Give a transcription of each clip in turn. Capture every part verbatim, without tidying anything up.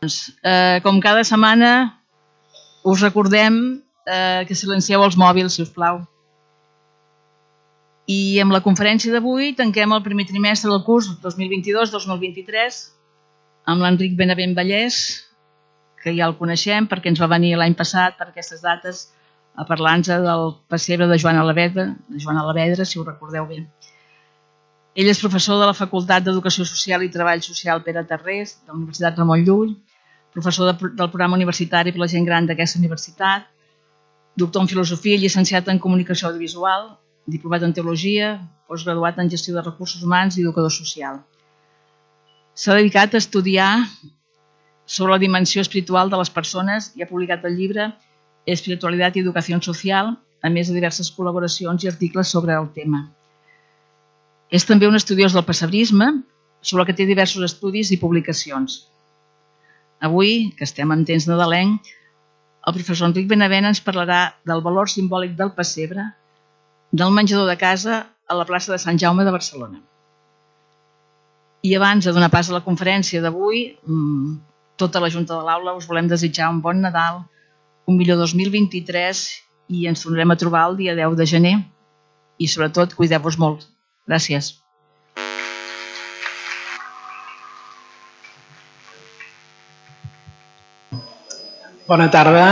Com cada setmana us recordem que silencieu els mòbils, si us plau. I amb la conferència d'avui tanquem el primer trimestre del curs dos mil vint-i-dos dos mil vint-i-tres amb l'Enric Benavent Vallès, que ja el coneixem perquè ens va venir l'any passat per aquestes dates a parlar-nos del pessebre de Joan Alavedra, de Joan Alavedra, si ho recordeu bé. Ell és professor de la Facultat d'Educació Social i Treball Social Pere Tarrés, de la Universitat Ramon Llull, professor del programa universitari per la gent gran d'aquesta universitat, doctor en filosofia i llicenciat en comunicació audiovisual, diplomat en teologia, postgraduat en gestió de recursos humans i educador social. S'ha dedicat a estudiar sobre la dimensió espiritual de les persones i ha publicat el llibre Espiritualitat i Educació Social, a més de diverses col·laboracions i articles sobre el tema. És també un estudiós del pessebrisme, sobre el que té diversos estudis i publicacions. Avui, que estem en temps nadalenc, el professor Enric Benavent ens parlarà del valor simbòlic del pessebre, del menjador de casa a la plaça de Sant Jaume de Barcelona. I abans de donar pas a la conferència d'avui, tota la Junta de l'Aula us volem desitjar un bon Nadal, un millor dos mil vint-i-tres i ens tornarem a trobar el dia deu de gener i sobretot cuideu-vos molt. Gràcies. Bona tarda.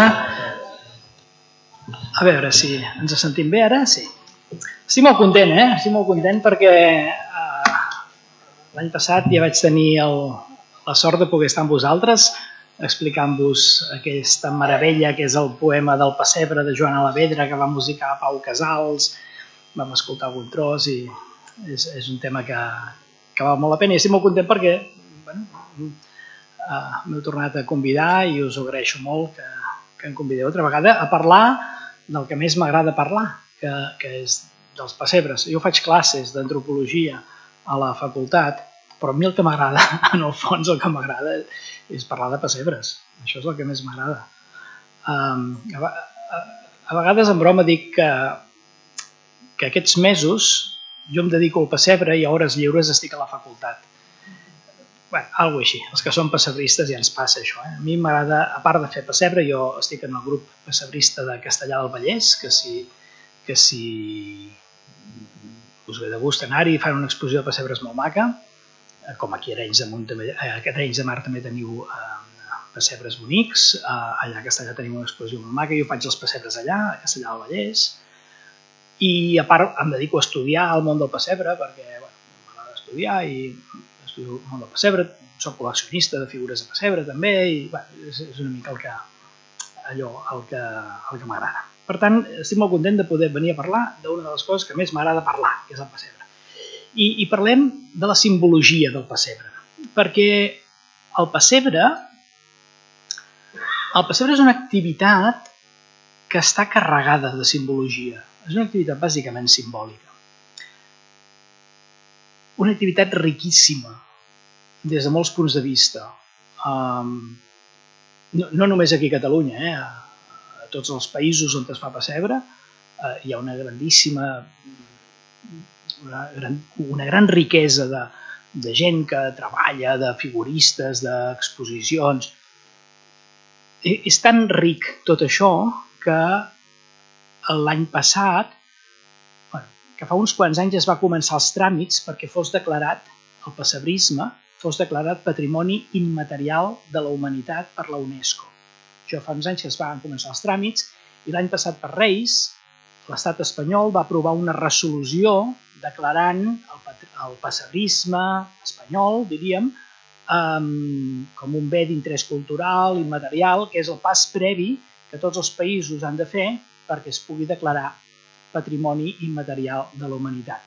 A veure si ens sentim bé ara. Sí. Estic molt content, eh? Estic molt content perquè eh, l'any passat ja vaig tenir el, la sort de poder estar amb vosaltres explicant-vos aquesta meravella que és el poema del pessebre de Joan Alavedra que va musicar Pau Casals. Vam escoltar algun tros i és, és un tema que, que val molt la pena i estic molt content perquè bueno, Uh, m'heu tornat a convidar i us ho agraeixo molt que, que em convideu altra vegada a parlar del que més m'agrada parlar, que, que és dels pessebres. Jo faig classes d'antropologia a la facultat, però a mi el que m'agrada, en el fons el que m'agrada és parlar de pessebres. Això és el que més m'agrada. Um, a, a, a vegades en broma dic que, que aquests mesos jo em dedico al pessebre i a hores lliures estic a la facultat. Bé, alguna cosa així. Els que són pessebristes ja ens passa això. Eh? A mi m'agrada, a part de fer pessebre, jo estic en el grup pessebrista de Castellar del Vallès, que si, que si us ve de gust anar-hi, fan una exposició de pessebres molt maca, com aquí a Arenys de Munt, també, a Arenys de Mar també teniu eh, pessebres bonics, eh, allà a Castellar tenim una exposició molt maca, jo faig els pessebres allà, a Castellar del Vallès, i a part em dedico a estudiar el món del pessebre, perquè bueno, m'agrada estudiar i estudio el món del pessebre, soc col·leccionista de figures de pessebre també i bueno, és, és una mica el que, allò, el que, el que m'agrada. Per tant, estic molt content de poder venir a parlar d'una de les coses que més m'agrada parlar, que és el pessebre. I, I parlem de la simbologia del pessebre, perquè el pessebre, el pessebre és una activitat que està carregada de simbologia. És una activitat bàsicament simbòlica. Una activitat riquíssima des de molts punts de vista. Um, no, no només aquí a Catalunya, eh? A, a tots els països on es fa pessebre uh, hi ha una grandíssima, una gran, una gran riquesa de, de gent que treballa, de figuristes, d'exposicions. I, és tan ric tot això que l'any passat que fa uns quants anys es va començar els tràmits perquè fos declarat, el pessebrisme, fos declarat Patrimoni Immaterial de la Humanitat per la UNESCO. Això fa uns anys que es van començar els tràmits i l'any passat per Reis, l'estat espanyol va aprovar una resolució declarant el, el pessebrisme espanyol, diríem, um, com un bé d'interès cultural, immaterial, que és el pas previ que tots els països han de fer perquè es pugui declarar Patrimoni Immaterial de la Humanitat.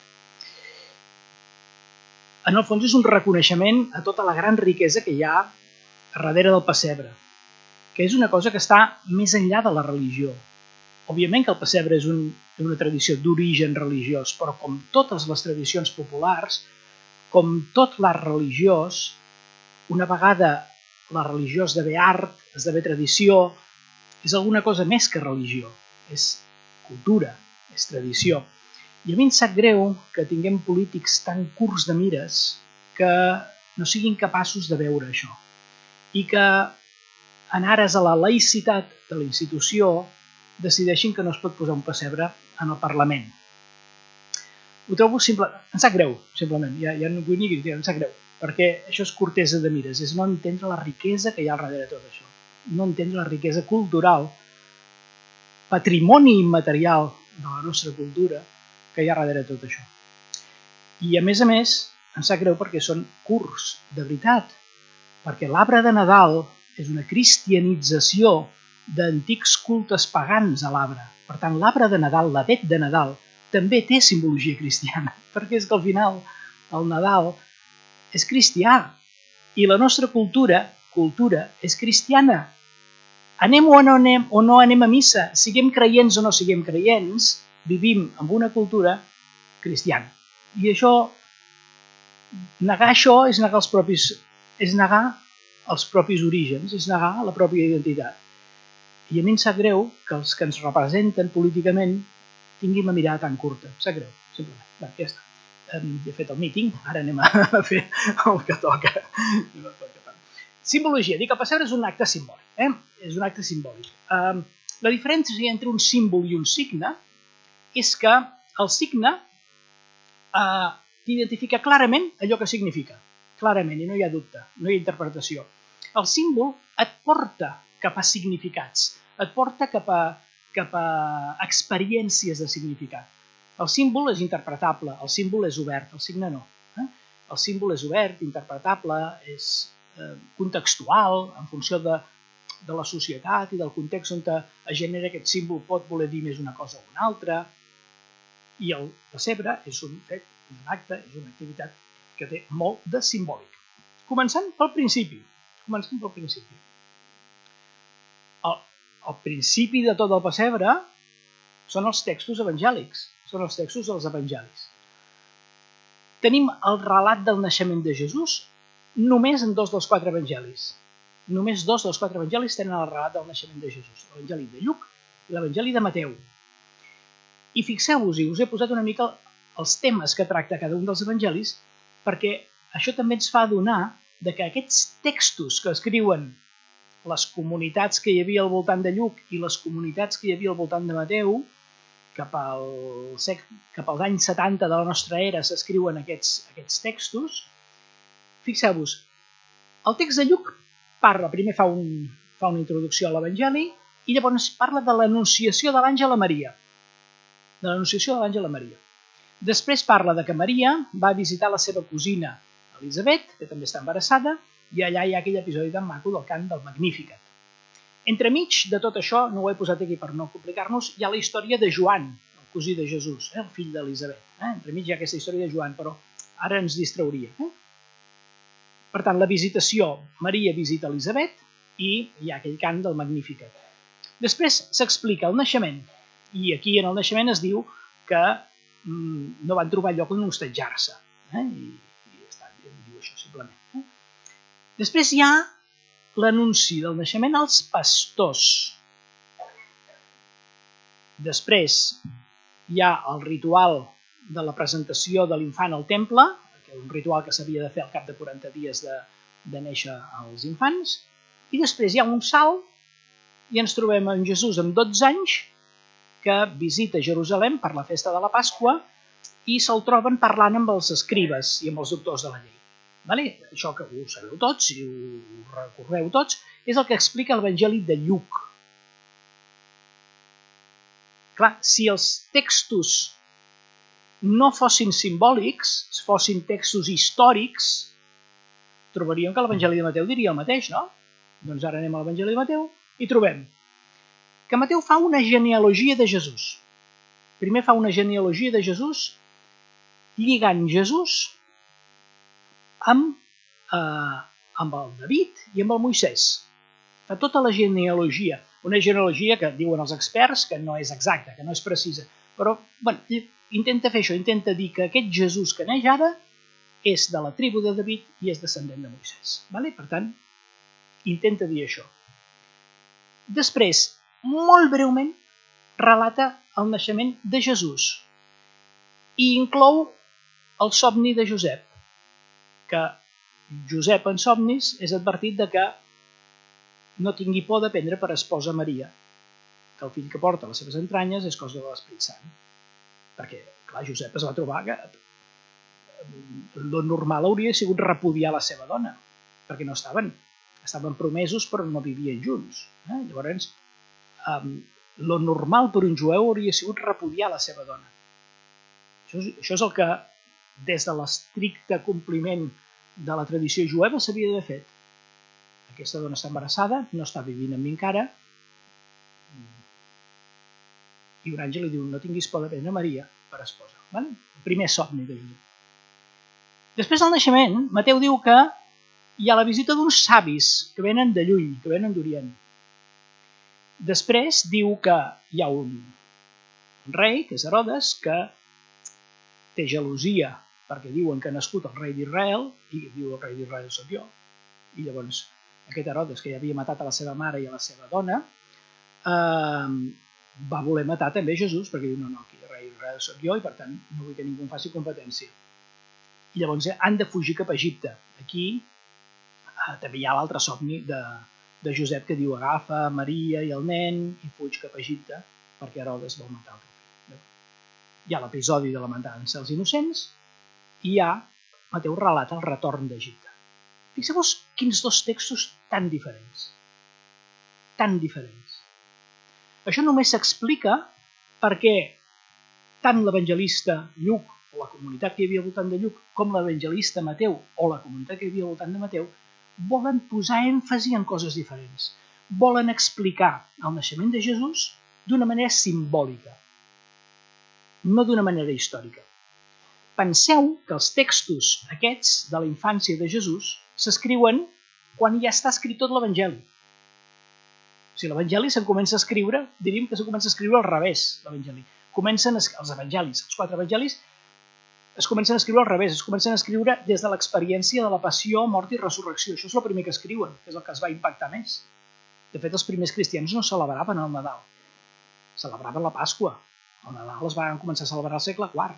En el fons és un reconeixement a tota la gran riquesa que hi ha darrere del pessebre, que és una cosa que està més enllà de la religió. Òbviament que el pessebre és un, una tradició d'origen religiós, però com totes les tradicions populars, com tot l'art religiós, una vegada la religió esdevé art, esdevé tradició, és alguna cosa més que religió, és cultura, és tradició. I a mi em sap greu que tinguem polítics tan curts de mires que no siguin capaços de veure això. i que en ares a la laïcitat de la institució decideixin que no es pot posar un pessebre en el Parlament. Ho trobo simple... Em sap greu, simplement. Ja, ja no vull ni criticar, em sap greu. Perquè això és cortesa de mires, és no entendre la riquesa que hi ha al darrere de tot això. No entendre la riquesa cultural, patrimoni immaterial de la nostra cultura que hi ha darrere de tot això. I a més a més, em sap greu perquè són curts, de veritat. Perquè l'arbre de Nadal és una cristianització d'antics cultes pagans a l'arbre. Per tant, l'arbre de Nadal, l'avet de Nadal, també té simbologia cristiana, perquè és que al final el Nadal és cristià i la nostra cultura, cultura és cristiana. Anem o no anem, o no anem a missa, siguem creients o no siguem creients, vivim amb una cultura cristiana. I això, negar això és negar els propis, és negar els propis orígens, és negar la pròpia identitat. I a mi em sap greu que els que ens representen políticament tinguin la mirada tan curta. Em sap greu, simplement. Bé, ja està. He fet el míting, ara anem a fer el que toca. Simbologia. Dic que el pessebre és un acte simbòlic. Eh? És un acte simbòlic. Um, la diferència entre un símbol i un signe és que el signe uh, t'identifica clarament allò que significa. Clarament, i no hi ha dubte, no hi ha interpretació. El símbol et porta cap a significats, et porta cap a, cap a experiències de significat. El símbol és interpretable, el símbol és obert, el signe no. Eh? El símbol és obert, interpretable, és eh, contextual, en funció de, de la societat i del context on es genera aquest símbol pot voler dir més una cosa o una altra. I el pessebre és un fet, és un acte, és una activitat que té molt de simbòlic. Començant pel principi. Començant pel principi. El, el principi de tot el pessebre són els textos evangèlics, són els textos dels evangelis. Tenim el relat del naixement de Jesús només en dos dels quatre evangelis. Només dos dels quatre evangelis tenen el relat del naixement de Jesús, l'evangeli de Lluc i l'evangeli de Mateu. I fixeu-vos-hi, us he posat una mica els temes que tracta cada un dels evangelis perquè això també ens fa adonar de que aquests textos que escriuen les comunitats que hi havia al voltant de Lluc i les comunitats que hi havia al voltant de Mateu, cap, al, cap als anys setanta de la nostra era s'escriuen aquests, aquests textos. Fixeu-vos, el text de Lluc parla, primer fa, un, fa una introducció a l'Evangeli i llavors parla de l'anunciació de l'àngel a Maria. De l'anunciació de l'àngel a Maria. Després parla de que Maria va visitar la seva cosina Elisabet, que també està embarassada, i allà hi ha aquell episodi tan maco del cant del Magnificat. Entremig de tot això, no ho he posat aquí per no complicar-nos, hi ha la història de Joan, el cosí de Jesús, eh, el fill d'Elisabet. Eh? Entremig hi ha aquesta història de Joan, però ara ens distrauria. Eh? Per tant, la visitació, Maria visita Elisabet i hi ha aquell cant del Magnificat. Després s'explica el naixement, i aquí en el naixement es diu que mm, no van trobar lloc on hostatjar-se. Eh? I, i està, diu això simplement. Eh? Després hi ha l'anunci del naixement als pastors. Després hi ha el ritual de la presentació de l'infant al temple, que és un ritual que s'havia de fer al cap de quaranta dies de, de néixer als infants, i després hi ha un salt i ens trobem en Jesús amb dotze anys que visita Jerusalem per la festa de la Pasqua i se'l troben parlant amb els escribes i amb els doctors de la llei. Vale? Això que ho sabeu tots, si ho recordeu tots, és el que explica l'Evangeli de Lluc. Clar, si els textos no fossin simbòlics, fossin textos històrics, trobaríem que l'Evangeli de Mateu diria el mateix, no? Doncs ara anem a l'Evangeli de Mateu i trobem que Mateu fa una genealogia de Jesús. Primer fa una genealogia de Jesús lligant Jesús amb, eh, amb el David i amb el Moisès. Fa tota la genealogia, una genealogia que diuen els experts que no és exacta, que no és precisa, però bueno, intenta fer això, intenta dir que aquest Jesús que neix ara és de la tribu de David i és descendent de Moisès. Vale? Per tant, intenta dir això. Després, molt breument, relata el naixement de Jesús i inclou el somni de Josep, que Josep en somnis és advertit de que no tingui por de prendre per esposa Maria, que el fill que porta a les seves entranyes és cosa de l'Esperit Sant. Perquè, clar, Josep es va trobar que lo normal hauria sigut repudiar la seva dona, perquè no estaven, estaven promesos però no vivien junts. Eh? Llavors, um, lo normal per un jueu hauria sigut repudiar la seva dona. Això és, això és el que, des de l'estricte compliment de la tradició jueva, s'havia d'haver fet. Aquesta dona està embarassada, no està vivint amb mi encara, i un àngel li diu, no tinguis por de prendre Maria per esposa. Vale? El primer somni de Josep. Després del naixement, Mateu diu que hi ha la visita d'uns savis que venen de lluny, que venen d'Orient. Després diu que hi ha un rei, que és Herodes, que té gelosia perquè diuen que ha nascut el rei d'Israel, i diu el rei d'Israel soc jo, i llavors aquest Herodes, que ja havia matat a la seva mare i a la seva dona, eh, va voler matar també Jesús, perquè diu, no, no, aquí el rei d'Israel soc jo, i per tant no vull que ningú em faci competència. I llavors han de fugir cap a Egipte. Aquí eh, també hi ha l'altre somni de, de Josep que diu agafa Maria i el nen i fuig cap a Egipte perquè Herodes vol matar el teu fill. Hi ha l'episodi de la matança dels innocents i hi ha, Mateu relata el retorn d'Egipte. Fixeu-vos quins dos textos tan diferents. Tan diferents. Això només s'explica perquè tant l'evangelista Lluc o la comunitat que hi havia al voltant de Lluc com l'evangelista Mateu o la comunitat que hi havia al voltant de Mateu volen posar èmfasi en coses diferents. Volen explicar el naixement de Jesús d'una manera simbòlica, no d'una manera històrica. Penseu que els textos aquests de la infància de Jesús s'escriuen quan ja està escrit tot l'Evangeli. Si l'Evangeli se'n comença a escriure, diríem que se comença a escriure al revés, l'Evangeli. Comencen els evangelis, els quatre evangelis, es comencen a escriure al revés, es comencen a escriure des de l'experiència de la passió, mort i resurrecció. Això és el primer que escriuen, que és el que es va impactar més. De fet, els primers cristians no celebraven el Nadal, celebraven la Pasqua. El Nadal es va començar a celebrar al segle quart.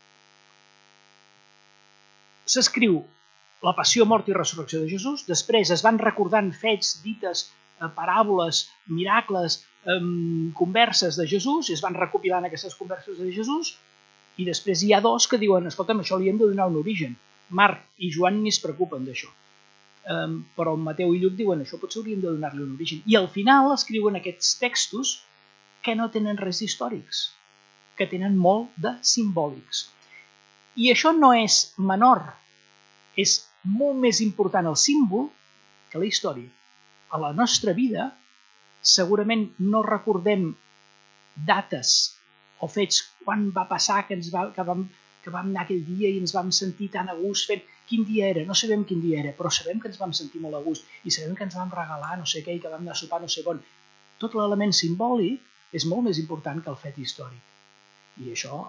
S'escriu la passió, mort i resurrecció de Jesús, després es van recordant fets, dites, paràboles, miracles, converses de Jesús, i es van recopilant aquestes converses de Jesús, i després hi ha dos que diuen, escolta'm, això li hem de donar un origen. Marc i Joan ni es preocupen d'això. Però Mateu i Lluc diuen, això potser hauríem de donar-li un origen. I al final escriuen aquests textos que no tenen res històrics, que tenen molt de simbòlics. I això no és menor, és molt més important el símbol que la història. A la nostra vida segurament no recordem dates o fets quan va passar que, ens va, que, vam, que vam anar aquell dia i ens vam sentir tan a gust fent quin dia era, no sabem quin dia era, però sabem que ens vam sentir molt a gust i sabem que ens vam regalar no sé què i que vam anar a sopar no sé on. Tot l'element simbòlic és molt més important que el fet històric. I això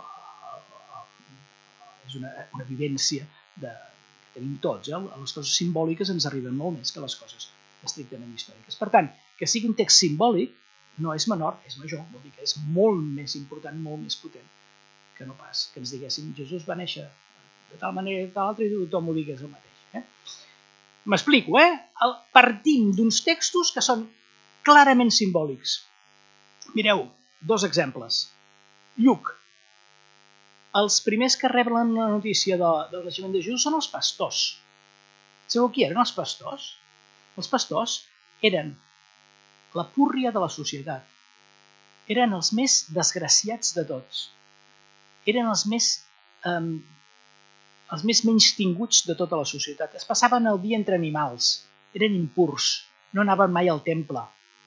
és una, una vivència de, que tenim tots. Eh? Les coses simbòliques ens arriben molt més que les coses estrictament històriques. Per tant, que sigui un text simbòlic no és menor, és major, vol dir que és molt més important, molt més potent que no pas que ens diguéssim Jesús va néixer de tal manera i de tal altra i tothom ho digués el mateix. Eh? M'explico, eh? Partim d'uns textos que són clarament simbòlics. Mireu, dos exemples. Lluc. Els primers que reben la notícia de, del naixement de Jesús són els pastors. Sabeu qui eren els pastors? Els pastors eren la púrria de la societat. Eren els més desgraciats de tots. Eren els més, eh, els més menystinguts de tota la societat. Es passaven el dia entre animals. Eren impurs. No anaven mai al temple.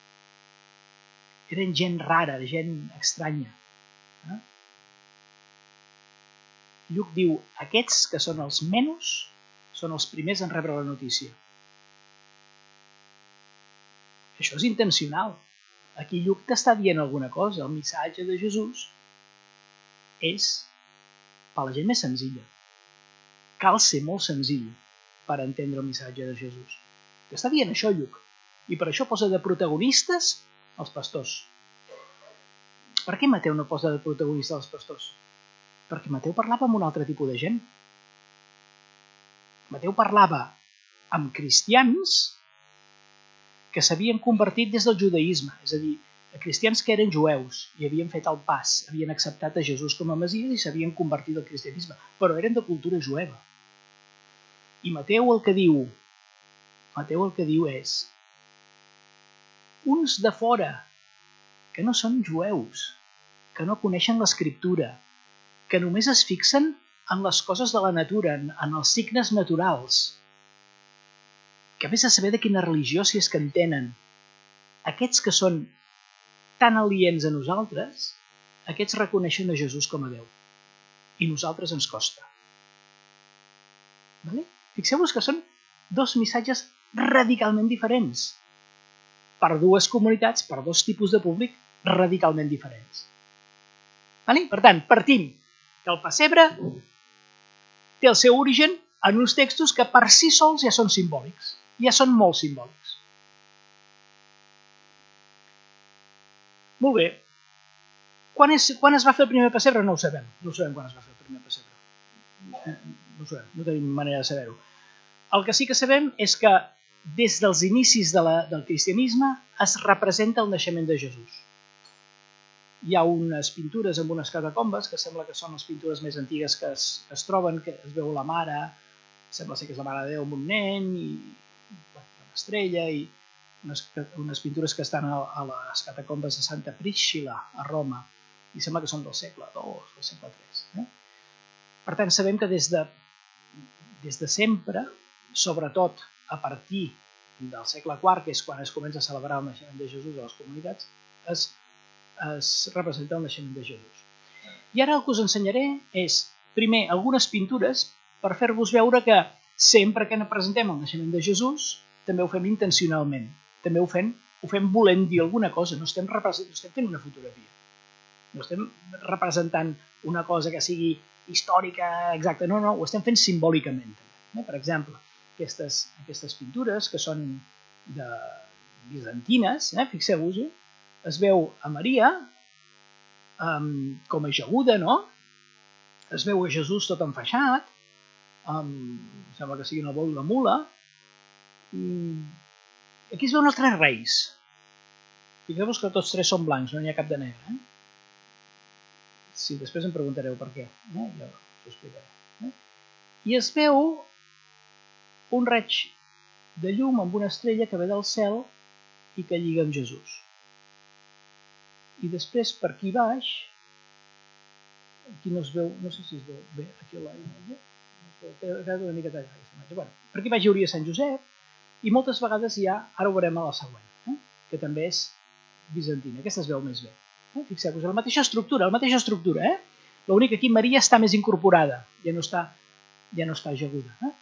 Eren gent rara, gent estranya. Eh? Lluc diu, aquests que són els menys són els primers en rebre la notícia. Això és intencional. Aquí Lluc t'està dient alguna cosa. El missatge de Jesús és per a la gent més senzilla. Cal ser molt senzill per entendre el missatge de Jesús. T'està dient això, Lluc. I per això posa de protagonistes els pastors. Per què Mateu no posa de protagonistes els pastors? Perquè Mateu parlava amb un altre tipus de gent. Mateu parlava amb cristians que s'havien convertit des del judaïsme, és a dir, cristians que eren jueus i havien fet el pas, havien acceptat a Jesús com a Messies i s'havien convertit al cristianisme, però eren de cultura jueva. I Mateu el que diu, Mateu el que diu és uns de fora que no són jueus, que no coneixen l'escriptura, que només es fixen en les coses de la natura, en, en els signes naturals, que a més de saber de quina religió si és que en tenen, aquests que són tan aliens a nosaltres, aquests reconeixen a Jesús com a Déu. I nosaltres ens costa. Vale? Fixeu-vos que són dos missatges radicalment diferents per dues comunitats, per dos tipus de públic radicalment diferents. Vale? Per tant, partim que el pessebre té el seu origen en uns textos que per si sols ja són simbòlics, ja són molt simbòlics. Molt bé. Quan, és, quan es va fer el primer pessebre? No ho sabem. No ho sabem quan es va fer el primer pessebre. No ho sabem, no tenim manera de saber-ho. El que sí que sabem és que des dels inicis de la, del cristianisme es representa el naixement de Jesús. Hi ha unes pintures amb unes catacombes que sembla que són les pintures més antigues que es, que es troben, que es veu la mare, sembla ser que és la Mare de Déu amb un nen i bueno, una estrella i unes, unes pintures que estan a, a les catacombes de Santa Priscilla a Roma i sembla que són del segle dos, del segle tres. Eh? Per tant, sabem que des de, des de sempre, sobretot a partir del segle quart, que és quan es comença a celebrar el naixement de Jesús a les comunitats, es, es representa el naixement de Jesús. I ara el que us ensenyaré és, primer, algunes pintures per fer-vos veure que sempre que presentem el naixement de Jesús també ho fem intencionalment, també ho fem, ho fem volent dir alguna cosa, no estem, no estem fent una fotografia, no estem representant una cosa que sigui històrica exacta, no, no, ho estem fent simbòlicament. Per exemple, aquestes, aquestes pintures que són de bizantines, eh, fixeu-vos, eh, es veu a Maria um, com ajaguda, no? Es veu a Jesús tot enfaixat, um, sembla que siguin el bou i la mula. Um, aquí es veuen els tres reis. Fixeu-vos que tots tres són blancs, no n'hi ha cap de negre. Eh? Sí, després em preguntareu per què. Eh? Ja us ho explicaré. Eh? I es veu un raig de llum amb una estrella que ve del cel i que lliga amb Jesús. I després per aquí baix, aquí no es veu, no sé si es veu bé aquí a la imatge, ha quedat una mica tallada aquesta imatge. Bueno, per aquí baix hi hauria Sant Josep i moltes vegades hi ha, ara ho veurem a la següent, eh? Que també és bizantina, aquesta es veu més bé. Eh? Fixeu-vos, la mateixa estructura, la mateixa estructura, eh? L'únic que aquí Maria està més incorporada, ja no està, ja no està ajaguda. Eh?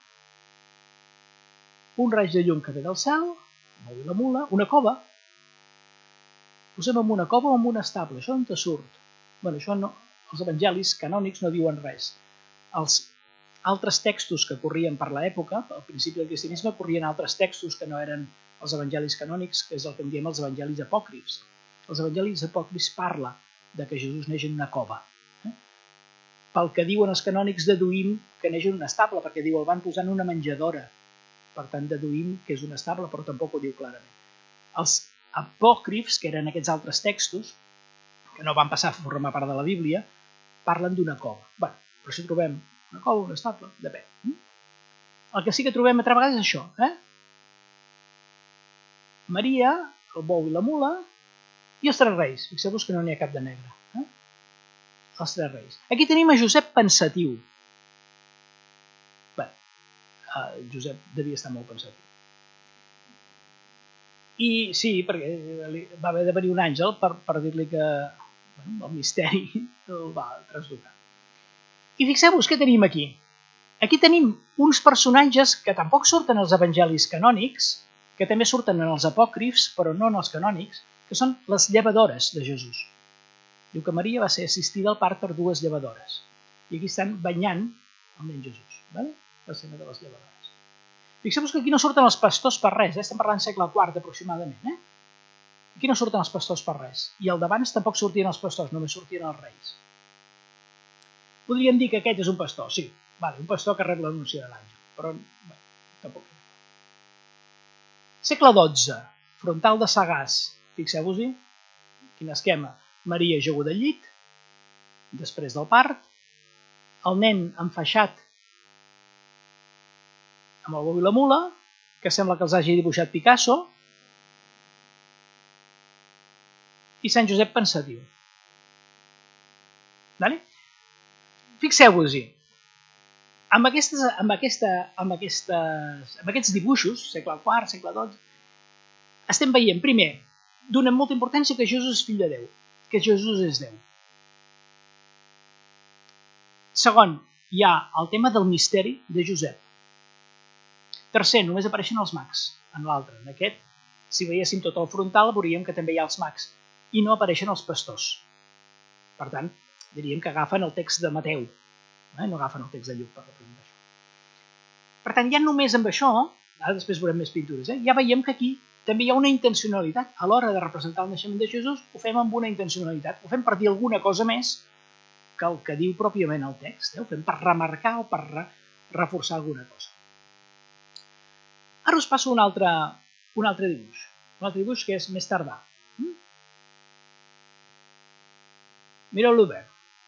Un raig de llum que ve del cel, mou la mula, una cova. Posem en una cova o en un estable, això on te surt? Bé, això no, els evangelis canònics no diuen res. Els altres textos que corrien per l'època, al principi del cristianisme, corrien altres textos que no eren els evangelis canònics, que és el que en diem els evangelis apòcrifs. Els evangelis apòcrifs parla de que Jesús neix en una cova. Eh? Pel que diuen els canònics deduïm que neix en un estable, perquè diu el van posar en una menjadora. Per tant, deduïm que és un estable, però tampoc ho diu clarament. Els apòcrifs, que eren aquests altres textos, que no van passar a formar part de la Bíblia, parlen d'una cova. Bé, però si trobem una cova, un estable, depèn. El que sí que trobem altra vegada és això. Eh? Maria, el bou i la mula, i els tres reis. Fixeu-vos que no n'hi ha cap de negre. Eh? Els tres reis. Aquí tenim a Josep pensatiu. Bé, el Josep devia estar molt pensatiu. I sí, perquè va haver de venir un àngel per, per dir-li que bueno, el misteri el va transdocar. I fixeu-vos què tenim aquí. Aquí tenim uns personatges que tampoc surten als evangelis canònics, que també surten en els apòcrifs, però no en els canònics, que són les llevadores de Jesús. Diu que Maria va ser assistida al part per dues llevadores. I aquí estan banyant el nen Jesús. Vale? L'escena de les llevadores. Fixeu-vos que aquí no surten els pastors per res, eh? Estem parlant segle quart aproximadament. Eh? Aquí no surten els pastors per res. I al davant tampoc sortien els pastors, només sortien els reis. Podríem dir que aquest és un pastor, sí, vale, un pastor que rep l'anunci de l'àngel, però bé, tampoc. Segle dotze. frontal de Sagàs. Fixeu-vos-hi, quin esquema. Maria ajaguda al llit, després del part, el nen enfaixat amb el bou i la mula, que sembla que els hagi dibuixat Picasso, i Sant Josep pensatiu. Vale? Fixeu-vos-hi, amb, aquestes, amb, aquesta, amb, aquestes, amb aquests dibuixos, segle quart, segle dotze, estem veient, primer, donen molta importància que Jesús és fill de Déu, que Jesús és Déu. Segon, hi ha el tema del misteri de Josep. Tercer, només apareixen els mags en l'altre. En aquest, si veiéssim tot el frontal, veuríem que també hi ha els mags i no apareixen els pastors. Per tant, diríem que agafen el text de Mateu, eh? No agafen el text de Lluc per representar això. Per tant, ja només amb això, ara després veurem més pintures, eh? Ja veiem que aquí també hi ha una intencionalitat. A l'hora de representar el naixement de Jesús, ho fem amb una intencionalitat. Ho fem per dir alguna cosa més que el que diu pròpiament el text. Eh? Ho fem per remarcar o per re reforçar alguna cosa. Ara us passo un altre, un altre dibuix. Un altre dibuix que és més tardà. Mm? Mireu-lo bé.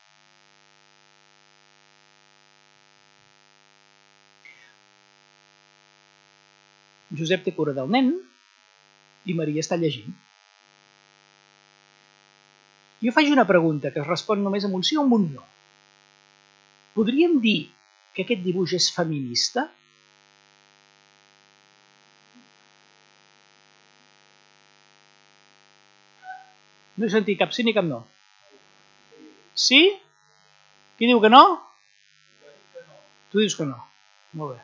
Josep té cura del nen i Maria està llegint. Jo faig una pregunta que es respon només amb un sí o amb un no. Podríem dir que aquest dibuix és feminista? No he sentit cap sí ni cap no. Sí? Qui diu que no? Tu dius que no. Molt bé.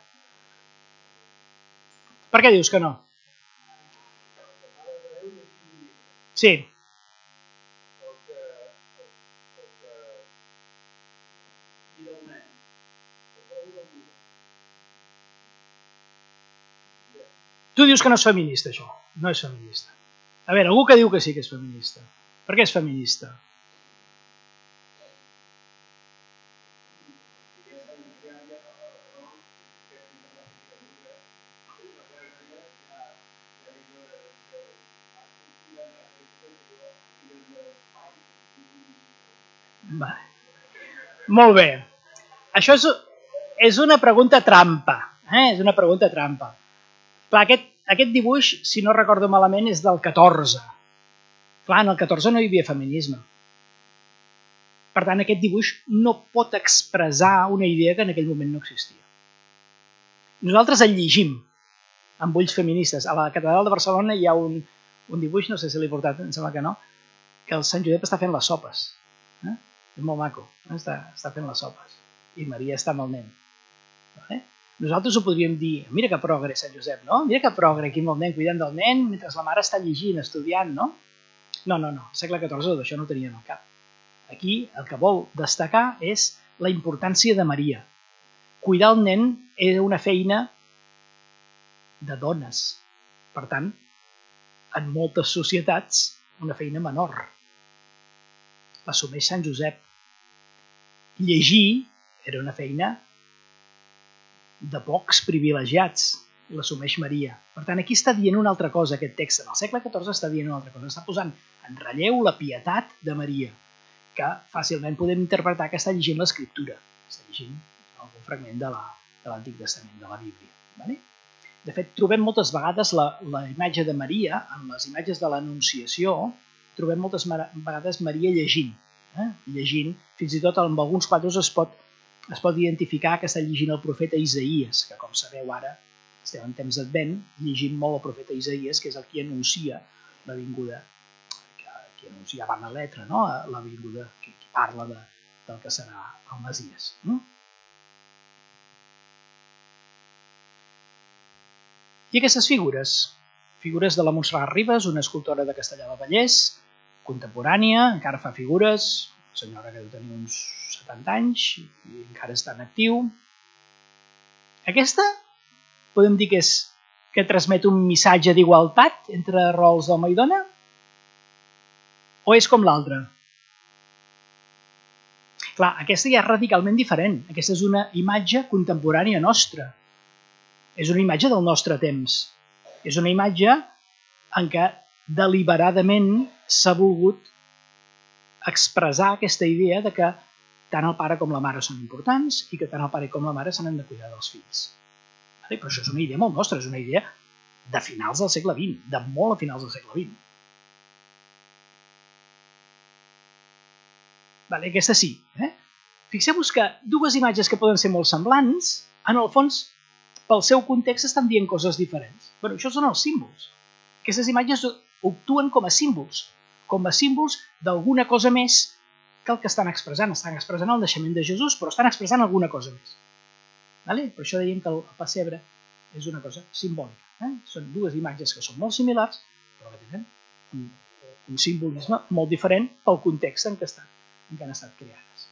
Per què dius que no? Sí. Tu dius que no és feminista, això. No és feminista. A veure, algú que diu que sí que és feminista. Per què és feminista? Vale. Molt bé. Això és, és una pregunta trampa. Eh? És una pregunta trampa. Clar, aquest, aquest dibuix, si no recordo malament, és del catorze. Clar, en el catorze no hi havia feminisme. Per tant, aquest dibuix no pot expressar una idea que en aquell moment no existia. Nosaltres el llegim amb ulls feministes. A la Catedral de Barcelona hi ha un, un dibuix, no sé si l'he portat, em sembla que no, que el Sant Josep està fent les sopes. Eh? És molt maco, està, està fent les sopes. I Maria està amb el nen. Vale? Nosaltres ho podríem dir, mira que progre Sant Josep, no? Mira que progre aquí amb el nen, cuidant del nen, mentre la mare està llegint, estudiant, no? No, no, no, al segle catorze d'això no ho tenien al cap. Aquí el que vol destacar és la importància de Maria. Cuidar el nen és una feina de dones. Per tant, en moltes societats, una feina menor. L'assumeix Sant Josep. Llegir era una feina de pocs privilegiats. L'assumeix Maria. Per tant, aquí està dient una altra cosa, aquest text. En el segle catorze està dient una altra cosa. Està posant en relleu la pietat de Maria, que fàcilment podem interpretar que està llegint l'Escriptura. Està llegint algun fragment de l'Antic Testament, de la Bíblia. Vale? De fet, trobem moltes vegades la, la imatge de Maria, en les imatges de l'Anunciació, trobem moltes vegades Maria llegint. Eh? Llegint, fins i tot en alguns quadres es pot, es pot identificar que està llegint el profeta Isaïes, que com sabeu ara, estem en temps d'Advent, llegint molt el profeta Isaïes, que és el qui anuncia la vinguda, qui anunciava en la letra, no? La vinguda, que parla de, del que serà el Messies. No? I aquestes figures, figures de la Montserrat Ribas, una escultora de Castellar del Vallès, contemporània, encara fa figures, senyora que deu tenir uns setanta anys i encara està en actiu. Aquesta podem dir que, és, que transmet un missatge d'igualtat entre rols d'home i dona? O és com l'altra? Clar, aquesta ja és radicalment diferent. Aquesta és una imatge contemporània nostra. És una imatge del nostre temps. És una imatge en què deliberadament s'ha volgut expressar aquesta idea de que tant el pare com la mare són importants i que tant el pare com la mare se n'han de cuidar dels fills. Però això és una idea molt nostra, és una idea de finals del segle vint, de molt a finals del segle vint. Vale, aquesta sí. Eh? Fixeu-vos que dues imatges que poden ser molt semblants, en el fons, pel seu context, estan dient coses diferents. Bueno, això són els símbols. Aquestes imatges actuen com a símbols, com a símbols d'alguna cosa més que el que estan expressant. Estan expressant el naixement de Jesús, però estan expressant alguna cosa més. Vale? Per això dèiem que el pessebre és una cosa simbòlica. Eh? Són dues imatges que són molt similars, però que tenen un, un simbolisme molt diferent pel context en què, estan, en què han estat creades.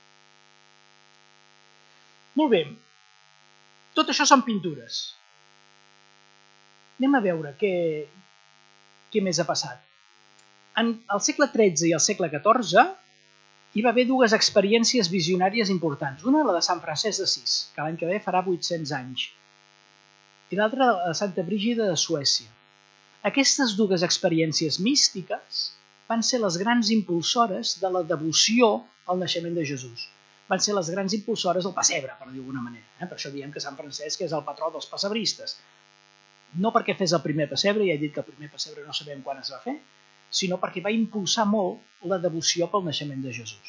Molt bé. Tot això són pintures. Anem a veure què, què més ha passat. En el segle tretze i el segle catorze hi va haver dues experiències visionàries importants. Una, la de Sant Francesc d'Assís, que l'any que ve farà vuit-cents anys, i l'altra, la de Santa Brígida de Suècia. Aquestes dues experiències místiques van ser les grans impulsores de la devoció al naixement de Jesús. Van ser les grans impulsores del pessebre, per dir d'alguna manera. Eh? Per això diem que Sant Francesc és el patró dels pessebristes. No perquè fes el primer pessebre, ja he dit que el primer pessebre no sabem quan es va fer, sinó perquè va impulsar molt la devoció pel naixement de Jesús.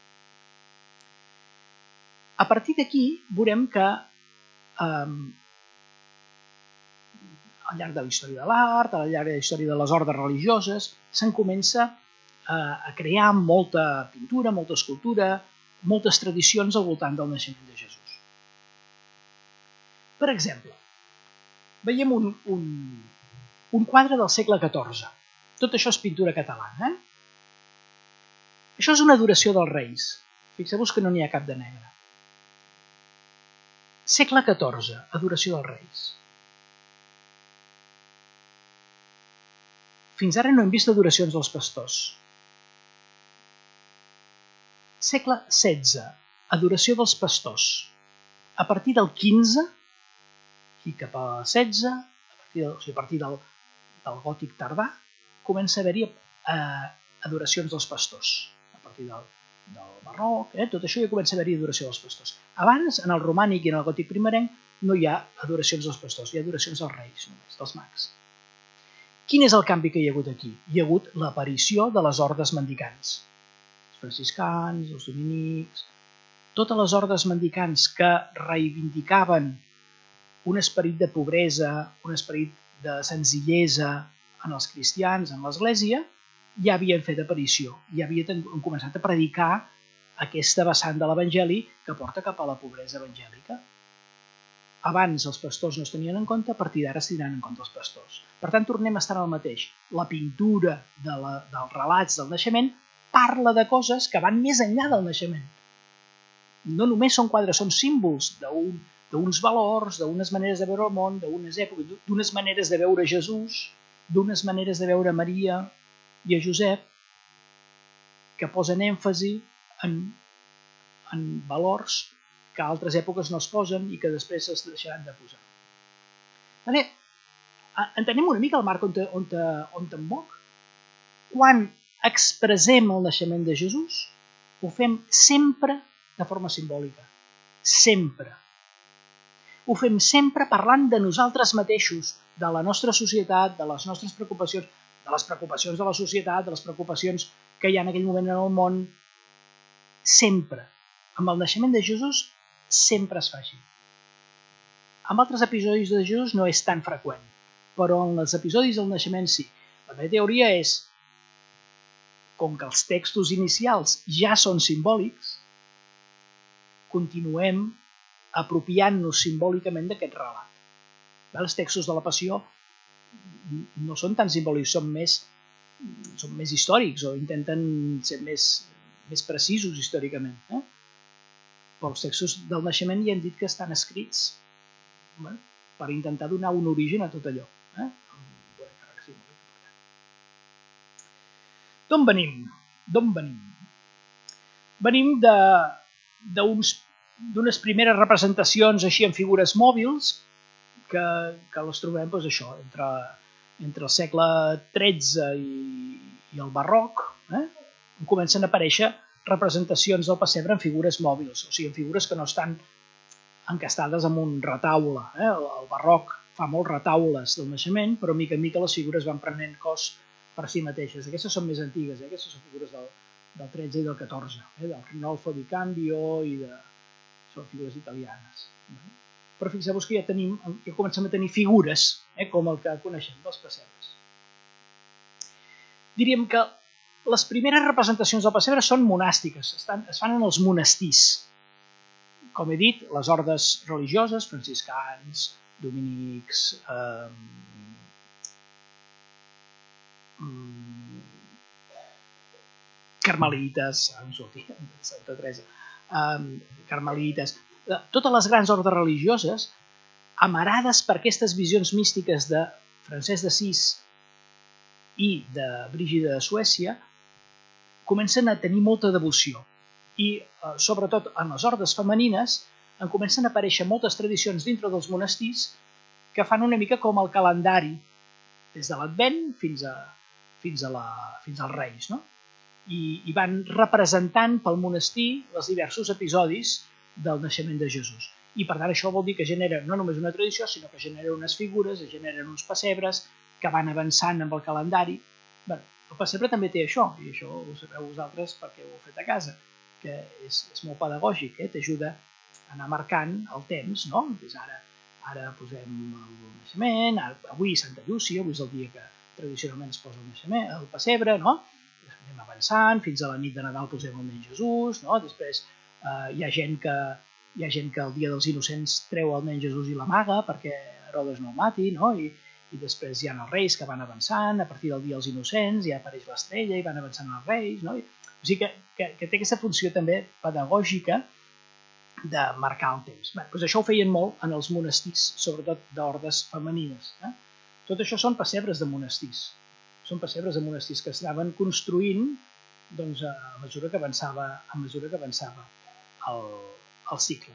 A partir d'aquí veurem que eh, al llarg de la història de l'art, al llarg de la història de les ordes religioses, se'n comença eh, a crear molta pintura, molta escultura, moltes tradicions al voltant del naixement de Jesús. Per exemple, veiem un, un, un quadre del segle catorze. Tot això és pintura catalana. Eh? Això és una adoració dels reis. Fixeu-vos que no n'hi ha cap de negre. Segle catorze, adoració dels reis. Fins ara no hem vist adoracions dels pastors. Segle setze, adoració dels pastors. A partir del quinze, i cap al setze, a partir, del, o sigui, a partir del, del gòtic tardà, comença a haver-hi eh, adoracions dels pastors. A partir del, del barroc, eh, tot això ja comença a haver-hi adoració dels pastors. Abans, en el romànic i en el gòtic primerenc, no hi ha adoracions dels pastors, hi ha adoracions dels reis, només, dels mags. Quin és el canvi que hi ha hagut aquí? Hi ha hagut l'aparició de les ordes mendicants. Els franciscans, els dominics, totes les ordes mendicants que reivindicaven un esperit de pobresa, un esperit de senzillesa en els cristians, en l'Església, ja havien fet aparició, ja havien començat a predicar aquesta vessant de l'Evangeli que porta cap a la pobresa evangèlica. Abans els pastors no es tenien en compte, a partir d'ara es tindran en compte els pastors. Per tant, tornem a estar en el mateix. La pintura de la, dels relats del naixement parla de coses que van més enllà del naixement. No només són quadres, són símbols d'un d'uns valors, d'unes maneres de veure el món, d'unes èpoques, d'unes maneres de veure Jesús, d'unes maneres de veure Maria i a Josep, que posen èmfasi en, en valors que a altres èpoques no es posen i que després es deixaran de posar. Vale? Entenem una mica el marc on, on, on em moc? Quan expressem el naixement de Jesús, ho fem sempre de forma simbòlica. Sempre. Ho fem sempre parlant de nosaltres mateixos, de la nostra societat, de les nostres preocupacions, de les preocupacions de la societat, de les preocupacions que hi ha en aquell moment en el món. Sempre. Amb el naixement de Jesús sempre es fa així. Amb altres episodis de Jesús no és tan freqüent, però en els episodis del naixement sí. La meva teoria és, com que els textos inicials ja són simbòlics, continuem apropiant-nos simbòlicament d'aquest relat. Els textos de la Passió no són tan simbòlics, són més, són més històrics o intenten ser més, més precisos històricament. Eh? Però els textos del naixement ja hem dit que estan escrits bueno, per intentar donar un origen a tot allò. Eh? D'on venim? D'on venim? Venim de, d'uns d'unes primeres representacions així en figures mòbils que, que les trobem doncs, això, entre, entre el segle tretze i, i el barroc, eh, comencen a aparèixer representacions del pessebre en figures mòbils, o sigui, en figures que no estan encastades en un retaule. Eh? El, el barroc fa molts retaules del naixement, però mica en mica les figures van prenent cos per si mateixes. Aquestes són més antigues, eh? Aquestes són figures del, del tretze i del catorze, eh? Del Rinolfo di Cambio i de... són figures italianes. Però fixeu-vos que ja tenim, ja comencem a tenir figures, eh? Com el que coneixem dels pessebres. Diríem que les primeres representacions del pessebre són monàstiques, estan, es fan en els monestirs. Com he dit, les ordes religioses, franciscans, dominics, eh, carmelites, em sortia, Santa Teresa, eh, carmelites, totes les grans ordes religioses, amarades per aquestes visions místiques de Francesc d'Assís i de Brígida de Suècia, comencen a tenir molta devoció. I, eh, sobretot, en les ordes femenines, en comencen a aparèixer moltes tradicions dintre dels monestirs que fan una mica com el calendari, des de l'Advent fins, a, fins, a la, fins als Reis, no? I, i van representant pel monestir els diversos episodis del naixement de Jesús. I, per tant, això vol dir que genera no només una tradició, sinó que genera unes figures, generen uns pessebres que van avançant amb el calendari. Bé, el pessebre també té això, i això ho sabeu vosaltres perquè ho heu fet a casa, que és, és molt pedagògic, eh? T'ajuda a anar marcant el temps, no? Doncs ara, ara posem el naixement, ara, avui Santa Llúcia, avui és el dia que tradicionalment es posa el naixement, el pessebre, no? Després anem avançant, fins a la nit de Nadal posem el nen Jesús, no? Després eh, hi ha gent que hi ha gent que el dia dels innocents treu el nen Jesús i l'amaga perquè Herodes no el mati, no? I, i després hi ha els reis que van avançant, a partir del dia dels innocents ja apareix l'estrella i van avançant els reis, no? I, o sigui que, que, que té aquesta funció també pedagògica de marcar el temps. Bé, doncs això ho feien molt en els monestirs, sobretot d'ordes femenines. Eh? Tot això són pessebres de monestirs. Són pessebres de monestirs que estaven construint doncs, a mesura que avançava, a mesura que avançava el, el cicle.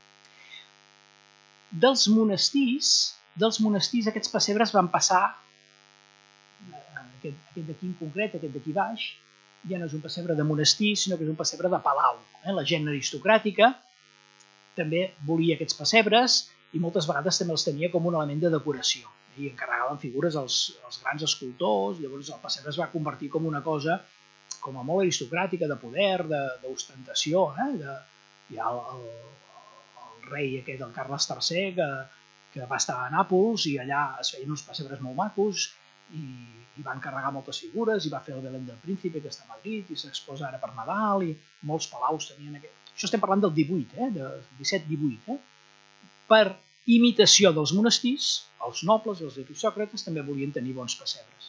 Dels monestirs, dels monestirs aquests pessebres van passar, aquest, aquest d'aquí en concret, aquest d'aquí baix, ja no és un pessebre de monestir, sinó que és un pessebre de palau. Eh? La gent aristocràtica també volia aquests pessebres i moltes vegades també els tenia com un element de decoració. I encarregaven figures als, als grans escultors, llavors el pessebre es va convertir com una cosa com a molt aristocràtica, de poder, d'ostentació. Eh? De, hi ha el, el, el rei aquest, el Carles tercer, que, que va estar a Nàpols i allà es feien uns pessebres molt macos i, i va encarregar moltes figures i va fer el Belén del Príncipe, que està a Madrid, i s'exposa ara per Nadal, i molts palaus tenien aquest... Això estem parlant del divuit, eh? Del disset divuit. Eh? Per imitació dels monestirs, els nobles, els aristòcrates, també volien tenir bons pessebres.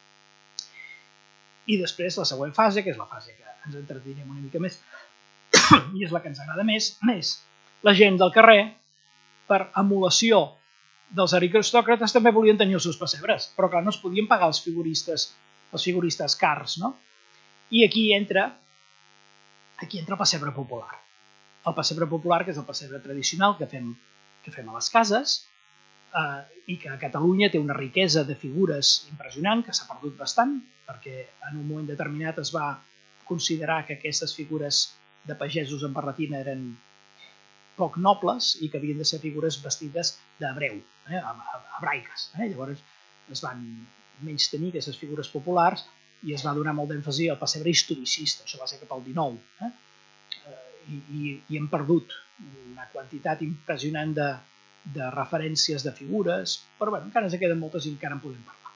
I després la següent fase, que és la fase que ens entretenim una mica més, i és la que ens agrada més, més la gent del carrer, per emulació dels aristòcrates, també volien tenir els seus pessebres, però clar, no es podien pagar els figuristes, els figuristes cars, no? I aquí entra, aquí entra el pessebre popular. El pessebre popular, que és el pessebre tradicional que fem, que fem a les cases, eh, i que a Catalunya té una riquesa de figures impressionant, que s'ha perdut bastant, perquè en un moment determinat es va considerar que aquestes figures de pagesos en barretina eren poc nobles i que havien de ser figures vestides d'hebreu, eh, hebraiques. Eh? Llavors es van menys tenir aquestes figures populars i es va donar molt d'èmfasi al pessebre historicista, això va ser cap al dinou. Eh? I, i, i hem perdut una quantitat impressionant de, de referències de figures, però bueno, encara ens queden moltes i encara en podem parlar.